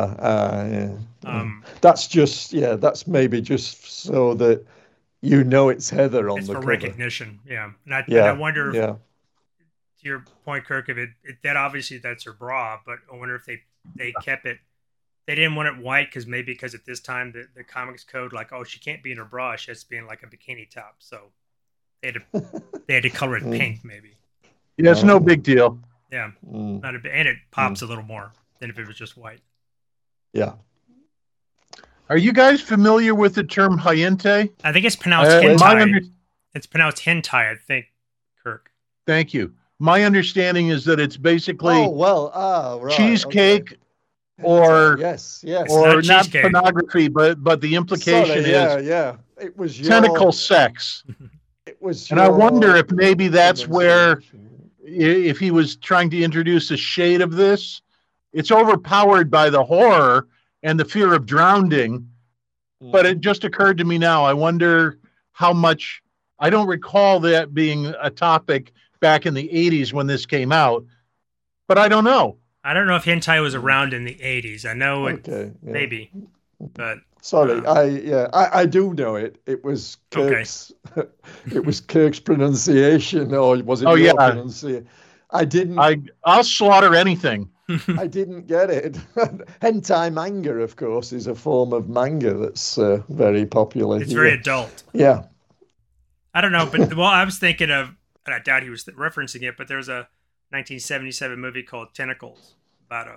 That's just, that's maybe just so that you know it's Heather on the cover. It's for recognition, And I wonder if, to your point, Kirk, if that obviously that's her bra, but I wonder if they kept it. They didn't want it white because at this time the comics code, like, she can't be in her bra. She has to be in like a bikini top. So they had to color it pink, maybe. Yeah, it's no big deal. Yeah, and it pops a little more than if it was just white. Yeah. Are you guys familiar with the term hentai? I think it's pronounced hentai. It's pronounced hentai, I think, Kirk. Thank you. My understanding is that it's basically right, cheesecake or or not cheesecake. Pornography, but the implication is it was tentacle sex. It was, and I wonder if maybe that's where, if he was trying to introduce a shade of this, it's overpowered by the horror and the fear of drowning. But it just occurred to me now. I wonder how much. I don't recall that being a topic back in the 80s when this came out, but I don't know. I don't know if hentai was around in the 80s. I know maybe, but. Sorry, I do know it. It was Kirk's. It was Kirk's pronunciation, or was it your pronunciation? I didn't. I'll slaughter anything. I didn't get it. Hentai manga, of course, is a form of manga that's very popular. It's very adult. Yeah. I don't know, but I was thinking of, and I doubt he was referencing it, but there's a 1977 movie called Tentacles about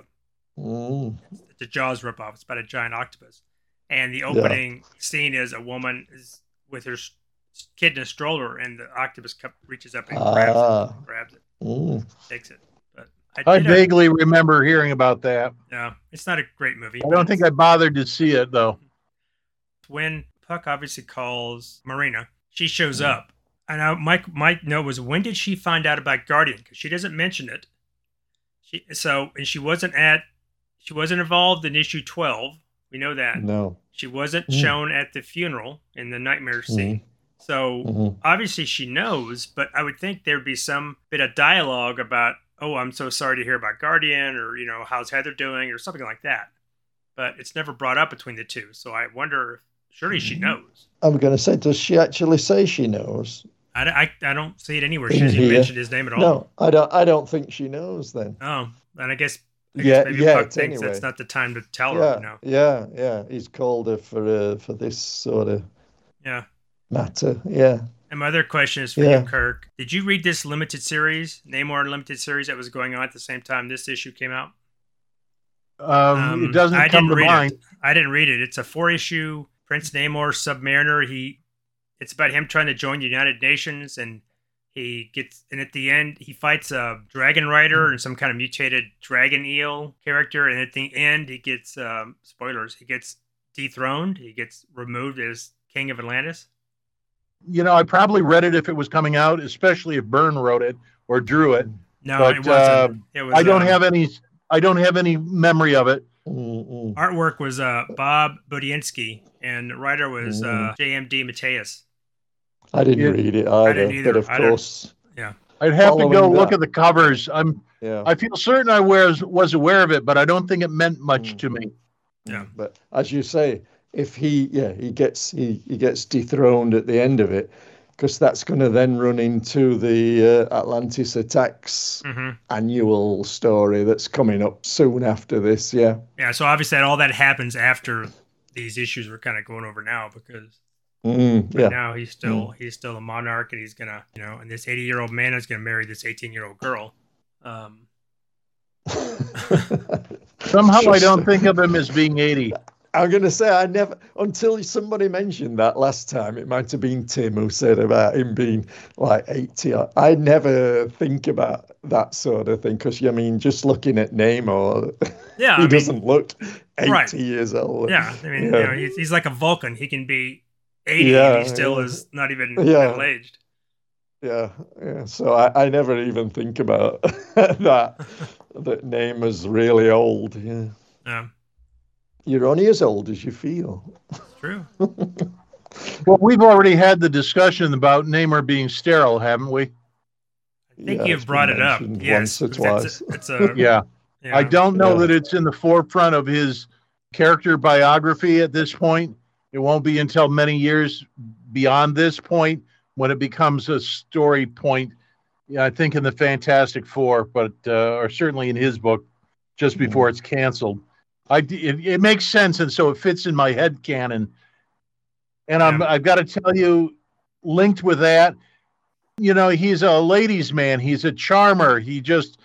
the Jaws ripoff. It's about a giant octopus. And the opening scene is a woman is with her kid in a stroller, and the octopus reaches up and grabs it, takes it. But I vaguely remember hearing about that. Yeah, it's not a great movie. I don't think I bothered to see it, though. When Puck obviously calls Marina, she shows up. And my note was, when did she find out about Guardian? Because she doesn't mention it. She wasn't involved in issue 12. We know that. No. She wasn't shown at the funeral in the nightmare scene. So obviously she knows, but I would think there'd be some bit of dialogue about, oh, I'm so sorry to hear about Guardian, or, how's Heather doing, or something like that. But it's never brought up between the two. So I wonder if surely she knows. I'm going to say, does she actually say she knows? I don't see it anywhere. She doesn't even mention his name at all. No, I don't think she knows then. Oh, and I guess maybe Puck thinks that's not the time to tell her. Yeah. He's called her for this sort of matter. Yeah. And my other question is for you, Kirk. Did you read this limited series, Namor limited series, that was going on at the same time this issue came out? It doesn't come to mind. I didn't read it. It's a 4-issue Prince Namor Submariner. It's about him trying to join the United Nations, and at the end he fights a dragon rider and some kind of mutated dragon eel character, and at the end he gets spoilers. He gets dethroned. He gets removed as King of Atlantis. I probably read it if it was coming out, especially if Byrne wrote it or drew it. No, but, it wasn't. It was, I don't have any memory of it. Artwork was Bob Budiansky, and the writer was J.M.D. Mateus. I didn't read it either. I didn't either. But of course, I'd have to go look at the covers. I feel certain I was aware of it, but I don't think it meant much to me. Yeah, but as you say, if he gets dethroned at the end of it, because that's going to then run into the Atlantis Attacks annual story that's coming up soon after this. Yeah. So obviously all that happens after these issues we're kind of going over now, because now he's still a monarch, and he's gonna, and this 80-year-old man is gonna marry this 18-year-old girl. Somehow I don't think of him as being 80. I'm going to say I never, until somebody mentioned that last time, it might have been Tim who said about him being like 80. I never think about that sort of thing, because, just looking at Namor, he doesn't look 80 years old. Yeah, he's like a Vulcan. He can be 80 and he still is not even middle-aged. Yeah. So I never even think about that Namor's really old. Yeah. You're only as old as you feel. True. Well, we've already had the discussion about Namor being sterile, haven't we? I think you've brought it up. Yes. Once or twice. I don't know that it's in the forefront of his character biography at this point. It won't be until many years beyond this point when it becomes a story point. I think in the Fantastic Four, but or certainly in his book, just before it's canceled. It makes sense, and so it fits in my head canon. And I've got to tell you, linked with that, he's a ladies' man. He's a charmer. He just,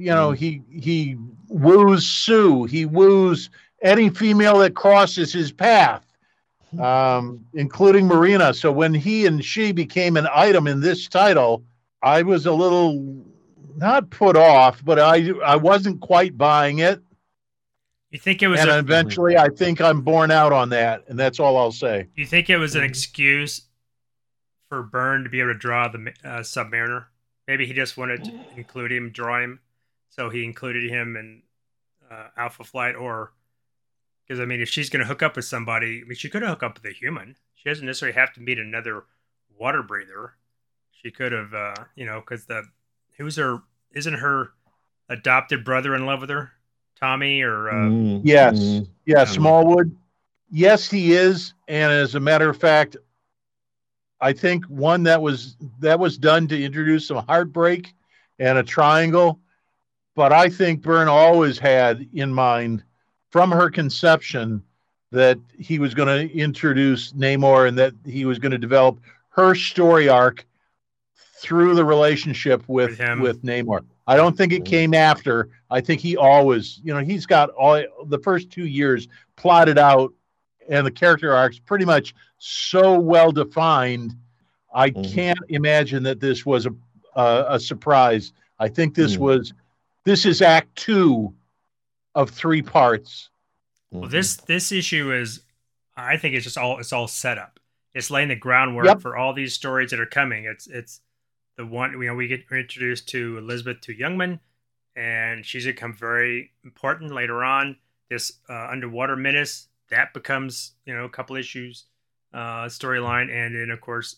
he woos Sue. He woos any female that crosses his path, including Marina. So when he and she became an item in this title, I was a little not put off, but I wasn't quite buying it. You think it was? And eventually, I think I'm borne out on that, and that's all I'll say. You think it was an excuse for Byrne to be able to draw the Submariner? Maybe he just wanted to include him, draw him, so he included him in Alpha Flight, or because if she's going to hook up with somebody, she could have hooked up with a human. She doesn't necessarily have to meet another water breather. She could have, because isn't her adopted brother in love with her? Tommy or Smallwood. Yes, he is, and as a matter of fact, I think one that was done to introduce some heartbreak and a triangle. But I think Byrne always had in mind, from her conception, that he was going to introduce Namor and that he was going to develop her story arc through the relationship with Namor. I don't think it came after. I think he always, he's got all the first 2 years plotted out, and the character arc's pretty much so well defined. I can't imagine that this was a surprise. I think this is Act 2 of 3 parts. Well, this issue is, I think it's all set up. It's laying the groundwork for all these stories that are coming. It's the one, we get introduced to Elizabeth to Youngman, and she's become very important later on. This underwater menace that becomes, a couple issues, storyline. And then, of course,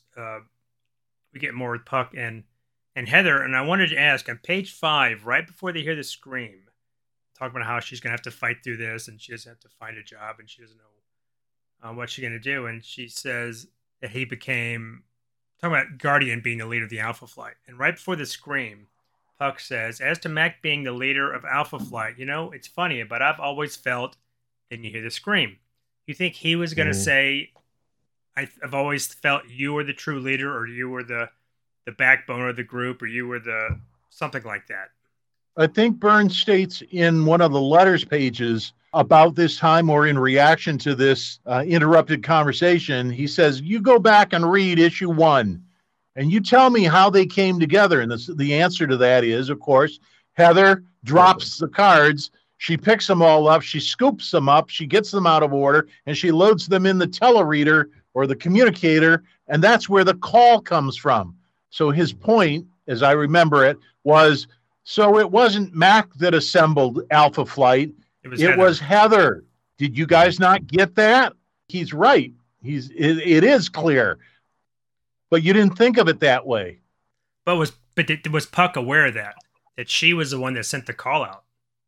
we get more with Puck and Heather. And I wanted to ask, on page 5, right before they hear the scream, talking about how she's going to have to fight through this and she doesn't have to find a job and she doesn't know what she's going to do. And she says that he became, talking about Guardian being the leader of the Alpha Flight. And right before the scream, Puck says, as to Mac being the leader of Alpha Flight, it's funny, but I've always felt, then you hear the scream. You think he was going to say, I've always felt you were the true leader, or you were the backbone of the group, or you were the something like that? I think Byrne states in one of the letters pages about this time, or in reaction to this interrupted conversation, he says, you go back and read issue 1 and you tell me how they came together. And the answer to that is, of course, Heather drops the cards. She picks them all up. She scoops them up. She gets them out of order and she loads them in the telereader or the communicator. And that's where the call comes from. So his point, as I remember it, was, so it wasn't Mac that assembled Alpha Flight. It was Heather. Did you guys not get that? He's right. It is clear. But you didn't think of it that way. But was Puck aware of that she was the one that sent the call out?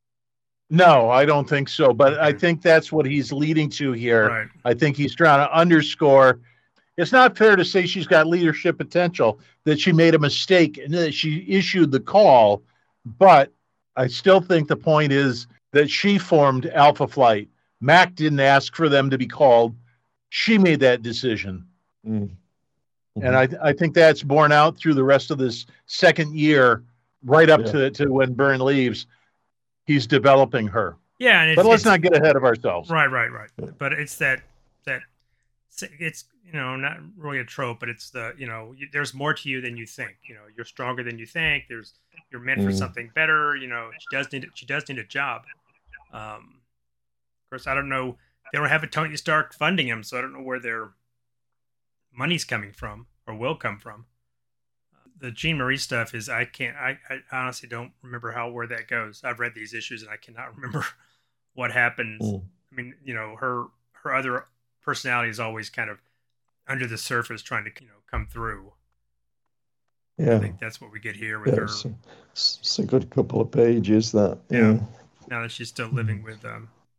No, I don't think so. But I think that's what he's leading to here. Right. I think he's trying to underscore. It's not fair to say she's got leadership potential, that she made a mistake and that she issued the call. But I still think the point is that she formed Alpha Flight. Mac didn't ask for them to be called. She made that decision. Mm-hmm. And I think that's borne out through the rest of this second year, right up to when Byrne leaves. He's developing her. Yeah, but let's not get ahead of ourselves. Right. But it's that it's not really a trope, but it's there's more to you than you think. You're stronger than you think. You're meant for something better. She does need a job. Of course, I don't know. They don't have a Tony Stark funding him, so I don't know where their money's coming from or will come from. The Jean Marie stuff is I honestly don't remember where that goes. I've read these issues and I cannot remember what happens. I mean, her other personality is always kind of under the surface trying to come through. Yeah, I think that's what we get here with her. It's a good couple of pages that. Yeah. Now that she's still living with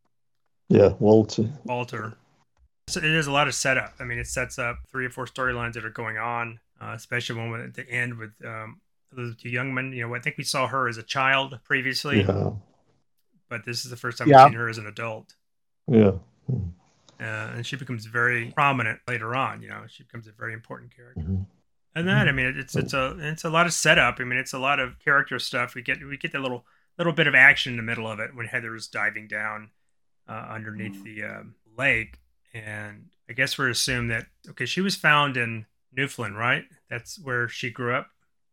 Walter. So it is a lot of setup. I mean, it sets up 3 or 4 storylines that are going on, especially one at the end with the 2 young men. I think we saw her as a child previously, but this is the first time we've seen her as an adult. Yeah. And she becomes very prominent later on. She becomes a very important character. Mm-hmm. And then, I mean, it's a lot of setup. I mean, it's a lot of character stuff. We get the little bit of action in the middle of it when Heather's diving down underneath the lake. And I guess we're assumed that, she was found in Newfoundland, right? That's where she grew up.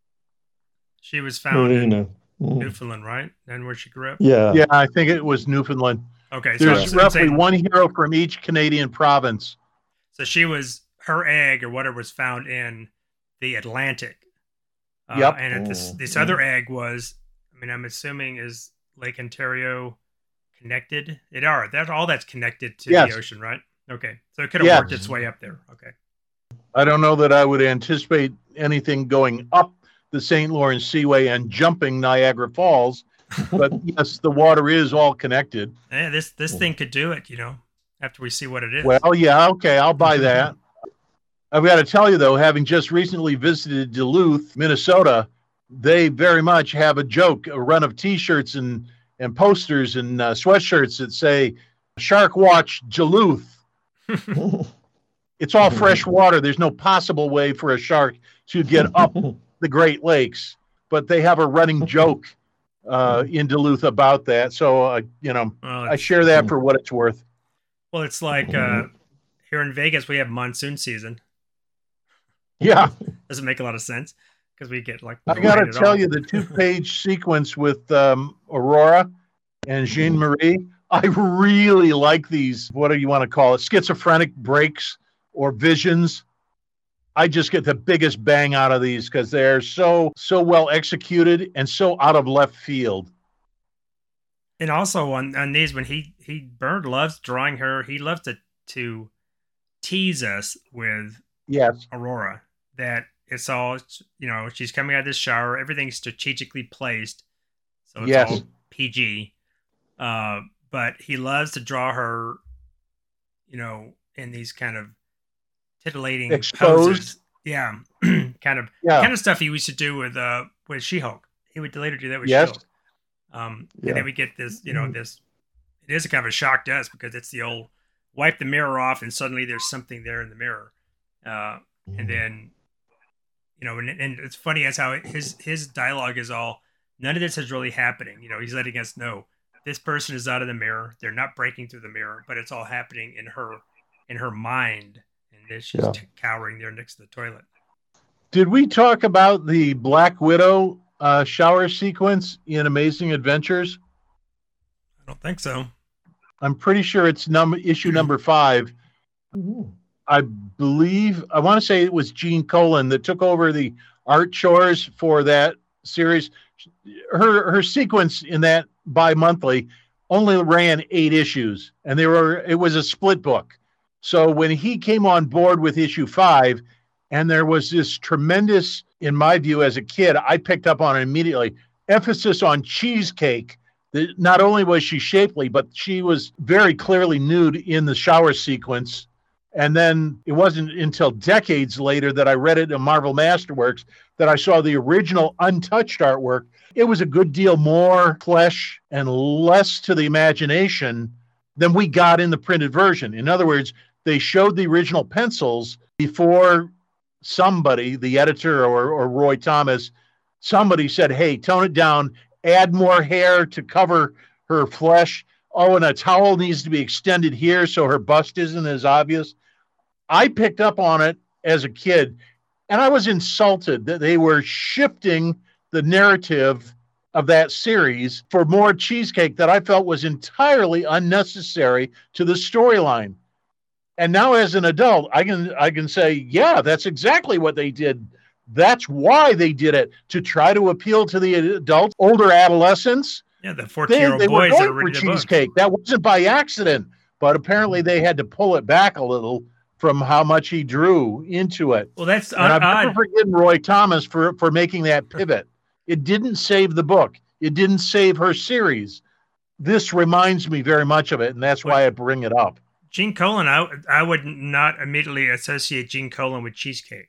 She was found in Newfoundland, right? And where she grew up? Yeah, I think it was Newfoundland. Okay. There's roughly one hero from each Canadian province. So her egg or whatever was found in the Atlantic. Yep. And this other egg was, I'm assuming is Lake Ontario connected? That's connected to the ocean, right? Okay. So it could have worked its way up there. Okay. I don't know that I would anticipate anything going up the St. Lawrence Seaway and jumping Niagara Falls, but yes, the water is all connected. Yeah, this thing could do it, after we see what it is. Well, yeah, okay, I'll buy that. I've got to tell you, though, having just recently visited Duluth, Minnesota, they very much have a run of T-shirts and posters and sweatshirts that say, Shark Watch Duluth. It's all fresh water. There's no possible way for a shark to get up the Great Lakes, but they have a running joke in Duluth about that. So, I share that for what it's worth. Well, it's like here in Vegas, we have monsoon season. Yeah. Doesn't make a lot of sense because we get I got to tell you, the 2-page sequence with Aurora and Jean Marie, I really like these, what do you want to call it, schizophrenic breaks or visions. I just get the biggest bang out of these because they're so well executed and so out of left field. And also on these, when Bernard loves drawing her, he loves to tease us with Yes. Aurora, that it's all, she's coming out of this shower, everything's strategically placed, so it's Yes. all PG. But he loves to draw her, in these kind of titillating Exposed. poses. Yeah, kind of stuff he used to do with She-Hulk. He would later do that with She-Hulk. And then we get this, this. It is a kind of a shock to us because it's the old wipe the mirror off and suddenly there's something there in the mirror, and then, and it's funny as how his dialogue is all, none of this is really happening. He's letting us know this person is out of the mirror. They're not breaking through the mirror, but it's all happening in her mind, and she's cowering there next to the toilet. Did we talk about the Black Widow shower sequence in Amazing Adventures? I don't think so. I'm pretty sure it's issue number 5. I believe, I want to say it was Gene Colan that took over the art chores for that series. Her sequence in that bi-monthly only ran 8 issues, and it was a split book. So when he came on board with issue 5, and there was this tremendous, in my view as a kid, I picked up on it immediately, emphasis on cheesecake. Not only was she shapely, but she was very clearly nude in the shower sequence. And then it wasn't until decades later that I read it in Marvel Masterworks that I saw the original untouched artwork. It was a good deal more flesh and less to the imagination than we got in the printed version. In other words, they showed the original pencils before somebody, the editor or Roy Thomas, somebody said, hey, tone it down, add more hair to cover her flesh. Oh, and a towel needs to be extended here so her bust isn't as obvious. I picked up on it as a kid, and I was insulted that they were shifting the narrative of that series for more cheesecake that I felt was entirely unnecessary to the storyline. And now as an adult, I can say, yeah, that's exactly what they did. That's why they did it, to try to appeal to the adult, older adolescents. Yeah, the 14-year-old boys that are reading the cheesecake. That wasn't by accident, but apparently they had to pull it back a little from how much he drew into it. Well, that's I've never forgiven Roy Thomas for making that pivot. It didn't save the book. It didn't save her series. This reminds me very much of it, and that's why I bring it up. Gene Colan, I would not immediately associate Gene Colan with cheesecake.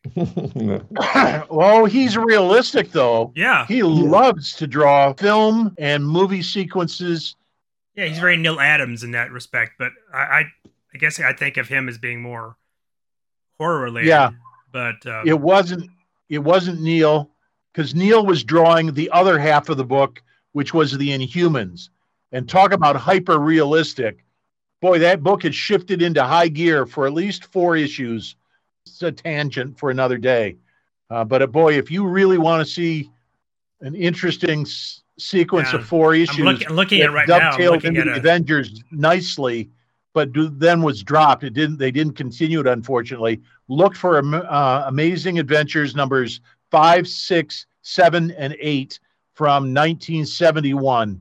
Well, he's realistic, though. Yeah. He loves to draw film and movie sequences. Yeah, he's very Neil Adams in that respect, but I guess I think of him as being more horror related. Yeah. But it wasn't Neil, because Neil was drawing the other half of the book, which was the Inhumans. And talk about hyper realistic. Boy, that book had shifted into high gear for at least 4 issues. It's a tangent for another day. But boy, if you really want to see an interesting sequence of 4 issues, I'm looking at it right now. Dovetailed into the Avengers nicely, but then was dropped. They didn't continue it, unfortunately. Look for Amazing Adventures numbers 5, 6, 7, and 8 from 1971.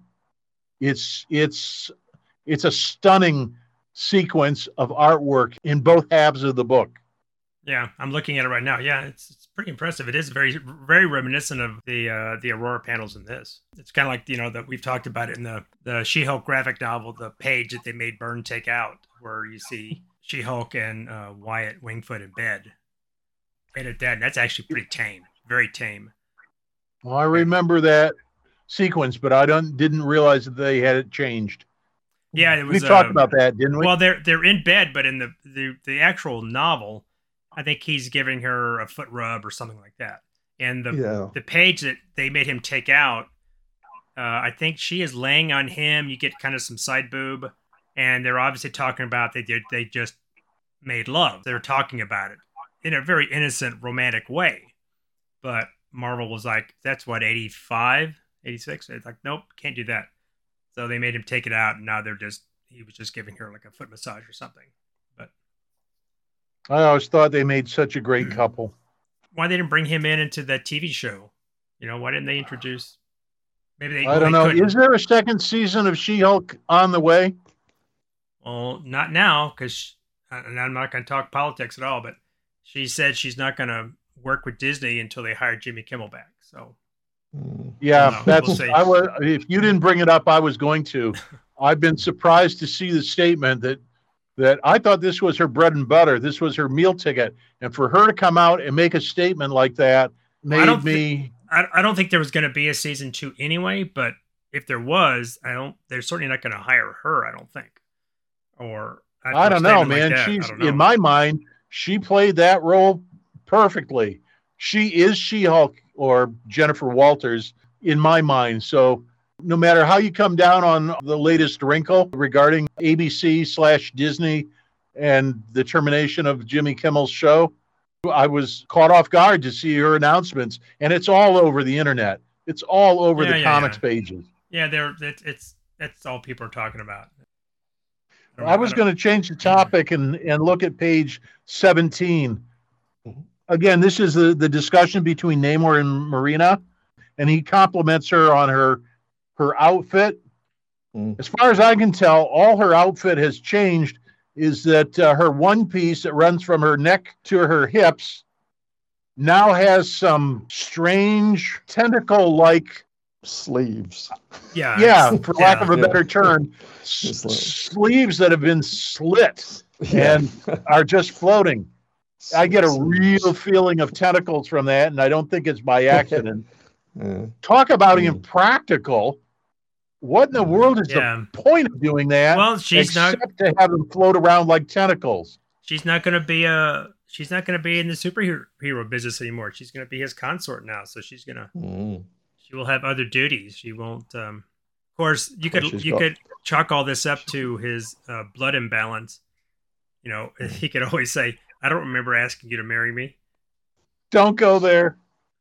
It's a stunning sequence of artwork in both halves of the book. Yeah, I'm looking at it right now. Yeah, it's pretty impressive. It is very, very reminiscent of the Aurora panels in this. It's kind of like, that we've talked about it in the She-Hulk graphic novel, the page that they made Byrne take out, where you see She-Hulk and Wyatt Wingfoot in bed. And at that, and that's actually pretty tame, very tame. Well, I remember that sequence, but I didn't realize that they had it changed. Yeah, it was. We talked about that, didn't we? Well, they're in bed, but in the actual novel, I think he's giving her a foot rub or something like that. And the page that they made him take out, I think she is laying on him. You get kind of some side boob, and they're obviously talking about they just made love. They're talking about it in a very innocent, romantic way. But Marvel was like, that's what, 85, 86? It's like, nope, can't do that. So they made him take it out, and now he was just giving her like a foot massage or something. But I always thought they made such a great couple. Why they didn't bring him into that TV show? Why didn't they introduce I don't know. Is there a second season of She-Hulk on the way? Well, not now, because and I'm not going to talk politics at all, but she said she's not going to work with Disney until they hire Jimmy Kimmel back. So, yeah, if you didn't bring it up, I was going to. I've been surprised to see the statement that I thought this was her bread and butter. This was her meal ticket. And for her to come out and make a statement like that made me... I don't think there was going to be a season 2 anyway, but if there was, they're certainly not going to hire her, I don't think. Or I don't know, man. In my mind, she played that role perfectly. She is She-Hulk or Jennifer Walters in my mind. So no matter how you come down on the latest wrinkle regarding ABC/Disney and the termination of Jimmy Kimmel's show, I was caught off guard to see her announcements, and it's all over the internet. It's all over the comics pages. Yeah, that's all people are talking about. I was going to change the topic and look at page 17. Again, this is the discussion between Namor and Marina, and he compliments her on her outfit. As far as I can tell, all her outfit has changed is that her one piece that runs from her neck to her hips now has some strange tentacle-like sleeves. Yeah, for lack of a better term, sleeves that have been slit and are just floating. I get a real feeling of tentacles from that, and I don't think it's by accident. Talk about impractical. What in the world is the point of doing that? Well, except to have them float around like tentacles. She's not going to be in the superhero business anymore. She's going to be his consort now. So she's going to she will have other duties. She won't. Of course, you could chalk all this up to his blood imbalance. You know, he could always say, "I don't remember asking you to marry me." Don't go there.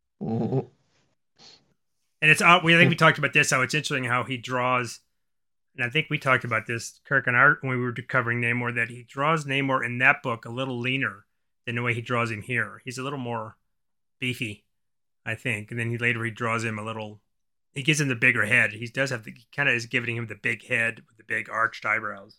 And it's I think we talked about this, how it's interesting how he draws, and I think we talked about this, Kirk and I, when we were covering Namor, that he draws Namor in that book a little leaner than the way he draws him here. He's a little more beefy, I think. And then he draws him he gives him the bigger head. He kind of is giving him the big head with the big arched eyebrows.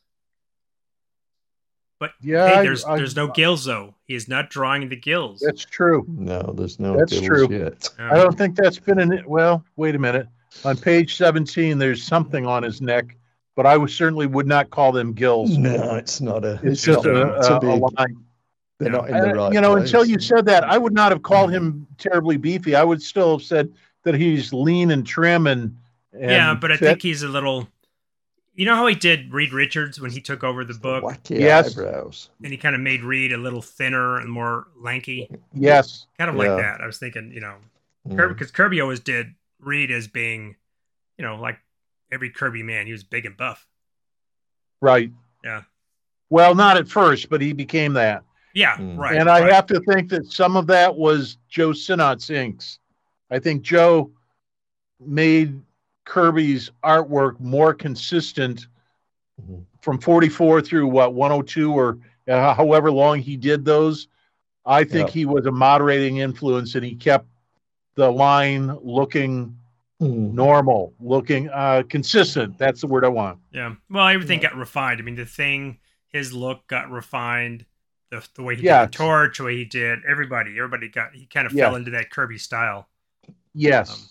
But there's no gills, though. He is not drawing the gills. That's true. No, there's no gills yet. I don't think that's been well, wait a minute. On page 17, there's something on his neck, but I certainly would not call them gills. No, it's not it's just a line. They're not in the right place. Until you said that, I would not have called him terribly beefy. I would still have said that he's lean and trim and but I think he's a little... You know how he did Reed Richards when he took over the book? Wacky eyebrows. And he kind of made Reed a little thinner and more lanky. Yes. Kind of like that. I was thinking, because Kirby always did Reed as being, like every Kirby man. He was big and buff. Right. Yeah. Well, not at first, but he became that. Yeah, right. And I have to think that some of that was Joe Sinnott's inks. I think Joe made Kirby's artwork more consistent from 44 through 102 or however long he did those. I think he was a moderating influence, and he kept the line looking normal, looking consistent. That's the word I want. Yeah. Well, everything got refined. I mean, his look got refined. The way he did the torch, the way he did everybody he kind of fell into that Kirby style. Yes.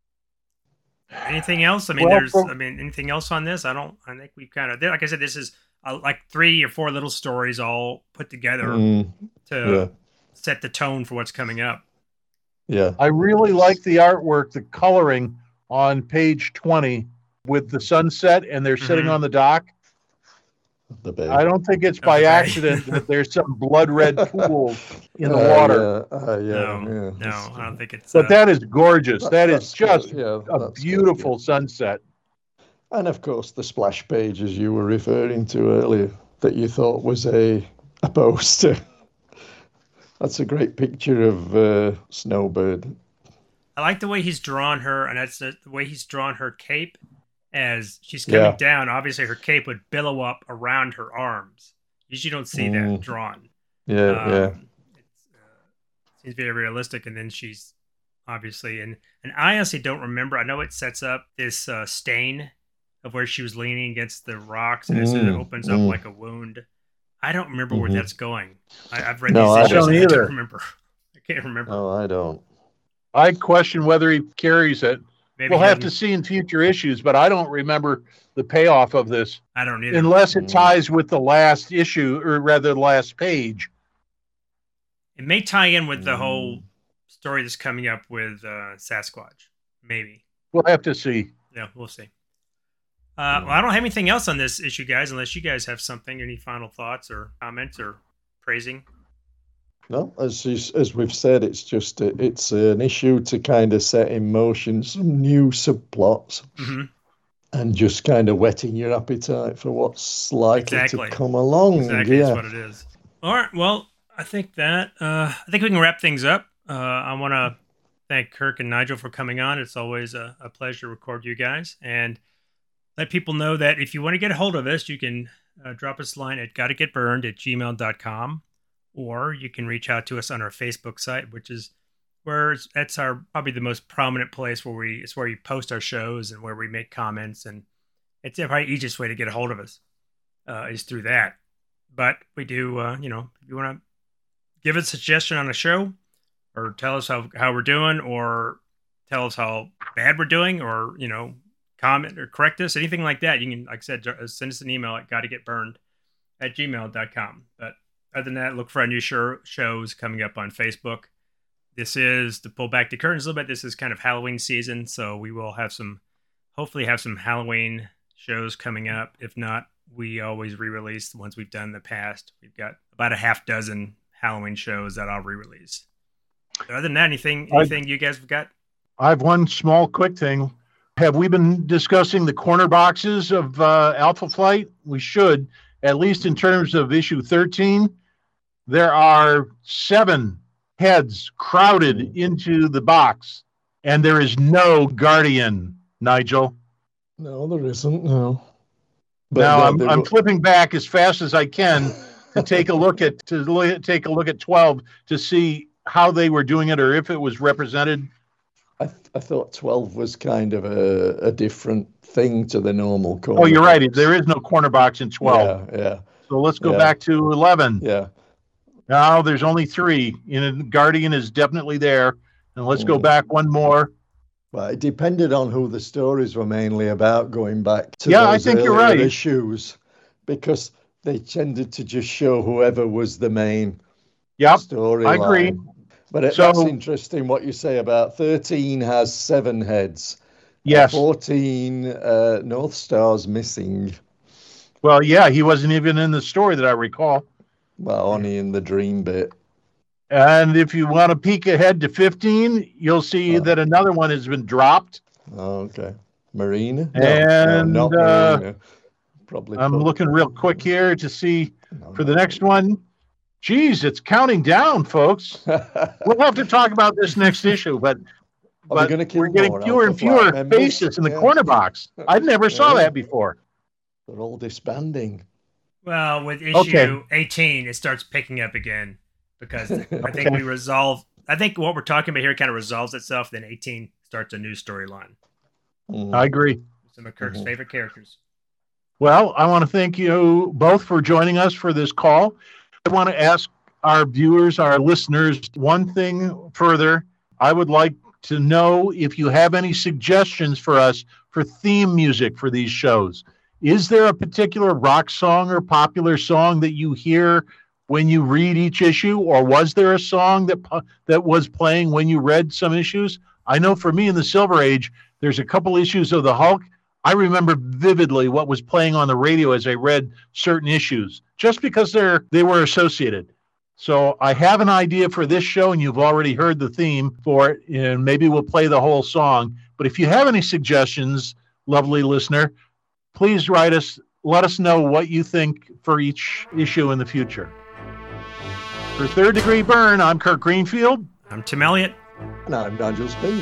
Anything else? I mean, anything else on this? I think we've kind of, like I said, this is like 3 or 4 little stories all put together to set the tone for what's coming up. Yeah. I really like the artwork, the coloring on page 20 with the sunset and they're sitting on the dock. I don't think it's by accident that there's some blood red pool in the water. No, I don't think it's. But that is gorgeous. That is just a beautiful sunset. And of course, the splash pages you were referring to earlier that you thought was a poster. That's a great picture of Snowbird. I like the way he's drawn her, and that's the way he's drawn her cape. As she's coming down, obviously her cape would billow up around her arms. Usually you don't see that drawn. It seems very realistic, and then she's obviously. And I honestly don't remember. I know it sets up this stain of where she was leaning against the rocks, and it opens up like a wound. I don't remember where that's going. I've read these issues. I don't either. I don't remember. I can't remember. No, I don't. I question whether he carries it. Maybe we'll have to see in future issues, but I don't remember the payoff of this. I don't either. Unless it ties with the last issue, or rather the last page. It may tie in with the whole story that's coming up with Sasquatch. Maybe. We'll have to see. Yeah, we'll see. Well, I don't have anything else on this issue, guys, unless you guys have something, any final thoughts or comments or praising. No, as we've said, it's just it's an issue to kind of set in motion some new subplots and just kind of whetting your appetite for what's likely to come along. Exactly, that's what it is. All right, well, I think that I think we can wrap things up. I want to thank Kirk and Nigel for coming on. It's always a pleasure to record you guys, and let people know that if you want to get a hold of us, you can drop us a line at gottagetburned@gmail.com, or you can reach out to us on our Facebook site, which is that's our probably the most prominent place where we post our shows and where we make comments, and it's probably the easiest way to get a hold of us is through that. But we do, if you want to give us a suggestion on a show, or tell us how we're doing, or tell us how bad we're doing, or comment or correct us, anything like that, you can, like I said, send us an email at gottagetburned@gmail.com. But other than that, look for our new shows coming up on Facebook. This is, to pull back the curtains a little bit, this is kind of Halloween season, so we will hopefully have some Halloween shows coming up. If not, we always re-release the ones we've done in the past. We've got about a half dozen Halloween shows that I'll re-release. So other than that, anything you guys have got? I have one small quick thing. Have we been discussing the corner boxes of Alpha Flight? We should, at least in terms of issue 13. There are 7 heads crowded into the box, and there is no Guardian, Nigel. No, there isn't, no. But now I'm flipping back as fast as I can to take a look at 12 to see how they were doing it, or if it was represented. I thought 12 was kind of a different thing to the normal corner. Oh, you're right. There is no corner box in 12. Yeah. So let's go back to 11. Yeah. Now there's only 3. Guardian is definitely there. And let's go back one more. Well, it depended on who the stories were mainly about, going back to I think you're right. Issues, because they tended to just show whoever was the main story. I agree. But that's interesting what you say about 13 has 7 heads. Yes. 14, North Star's missing. Well, yeah, he wasn't even in the story that I recall. Well, only in the dream bit. And if you want to peek ahead to 15, you'll see that another one has been dropped. Oh, okay. Marina? And not Marina. Probably. I'm looking real quick here to see for the next one. Geez, it's counting down, folks. We'll have to talk about this next issue, but we're getting fewer and fewer faces in the corner box. I never saw that before. They're all disbanding. Well, with issue 18, it starts picking up again, because I think I think what we're talking about here kind of resolves itself. Then 18 starts a new storyline. I agree. Some of Kirk's favorite characters. Well, I want to thank you both for joining us for this call. I want to ask our viewers, our listeners, one thing further. I would like to know if you have any suggestions for us for theme music for these shows. Is there a particular rock song or popular song that you hear when you read each issue, or was there a song that was playing when you read some issues? I know for me in the Silver Age, there's a couple issues of the Hulk. I remember vividly what was playing on the radio as I read certain issues, just because they were associated. So I have an idea for this show, and you've already heard the theme for it, and maybe we'll play the whole song. But if you have any suggestions, lovely listener, please write us. Let us know what you think for each issue in the future. For Third Degree Burn, I'm Kirk Greenfield. I'm Tim Elliott. And I'm Nigel Spink.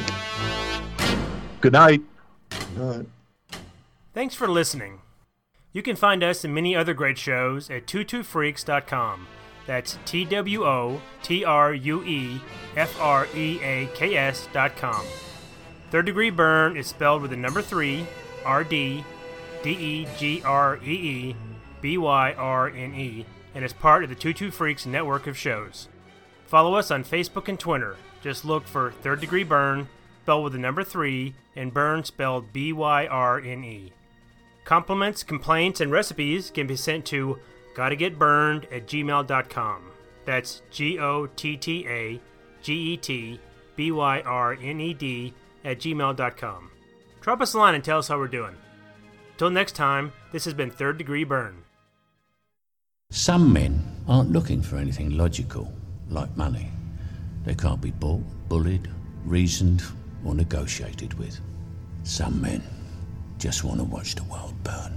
Good night. Good night. Thanks for listening. You can find us and many other great shows at 22freaks.com. That's TWOTRUEFREAKS.com. Third Degree Burn is spelled with the number 3, RDDEGREEBYRNE, and is part of the Two True Freaks network of shows. Follow us on Facebook and Twitter. Just look for Third Degree Burn, spelled with the number 3, and Burn spelled BYRNE. Compliments, complaints, and recipes can be sent to gottagetburned@gmail.com. That's GOTTAGETBYRNED@gmail.com. Drop us a line and tell us how we're doing. Till next time, this has been Third Degree Burn. Some men aren't looking for anything logical, like money. They can't be bought, bullied, reasoned, or negotiated with. Some men just want to watch the world burn.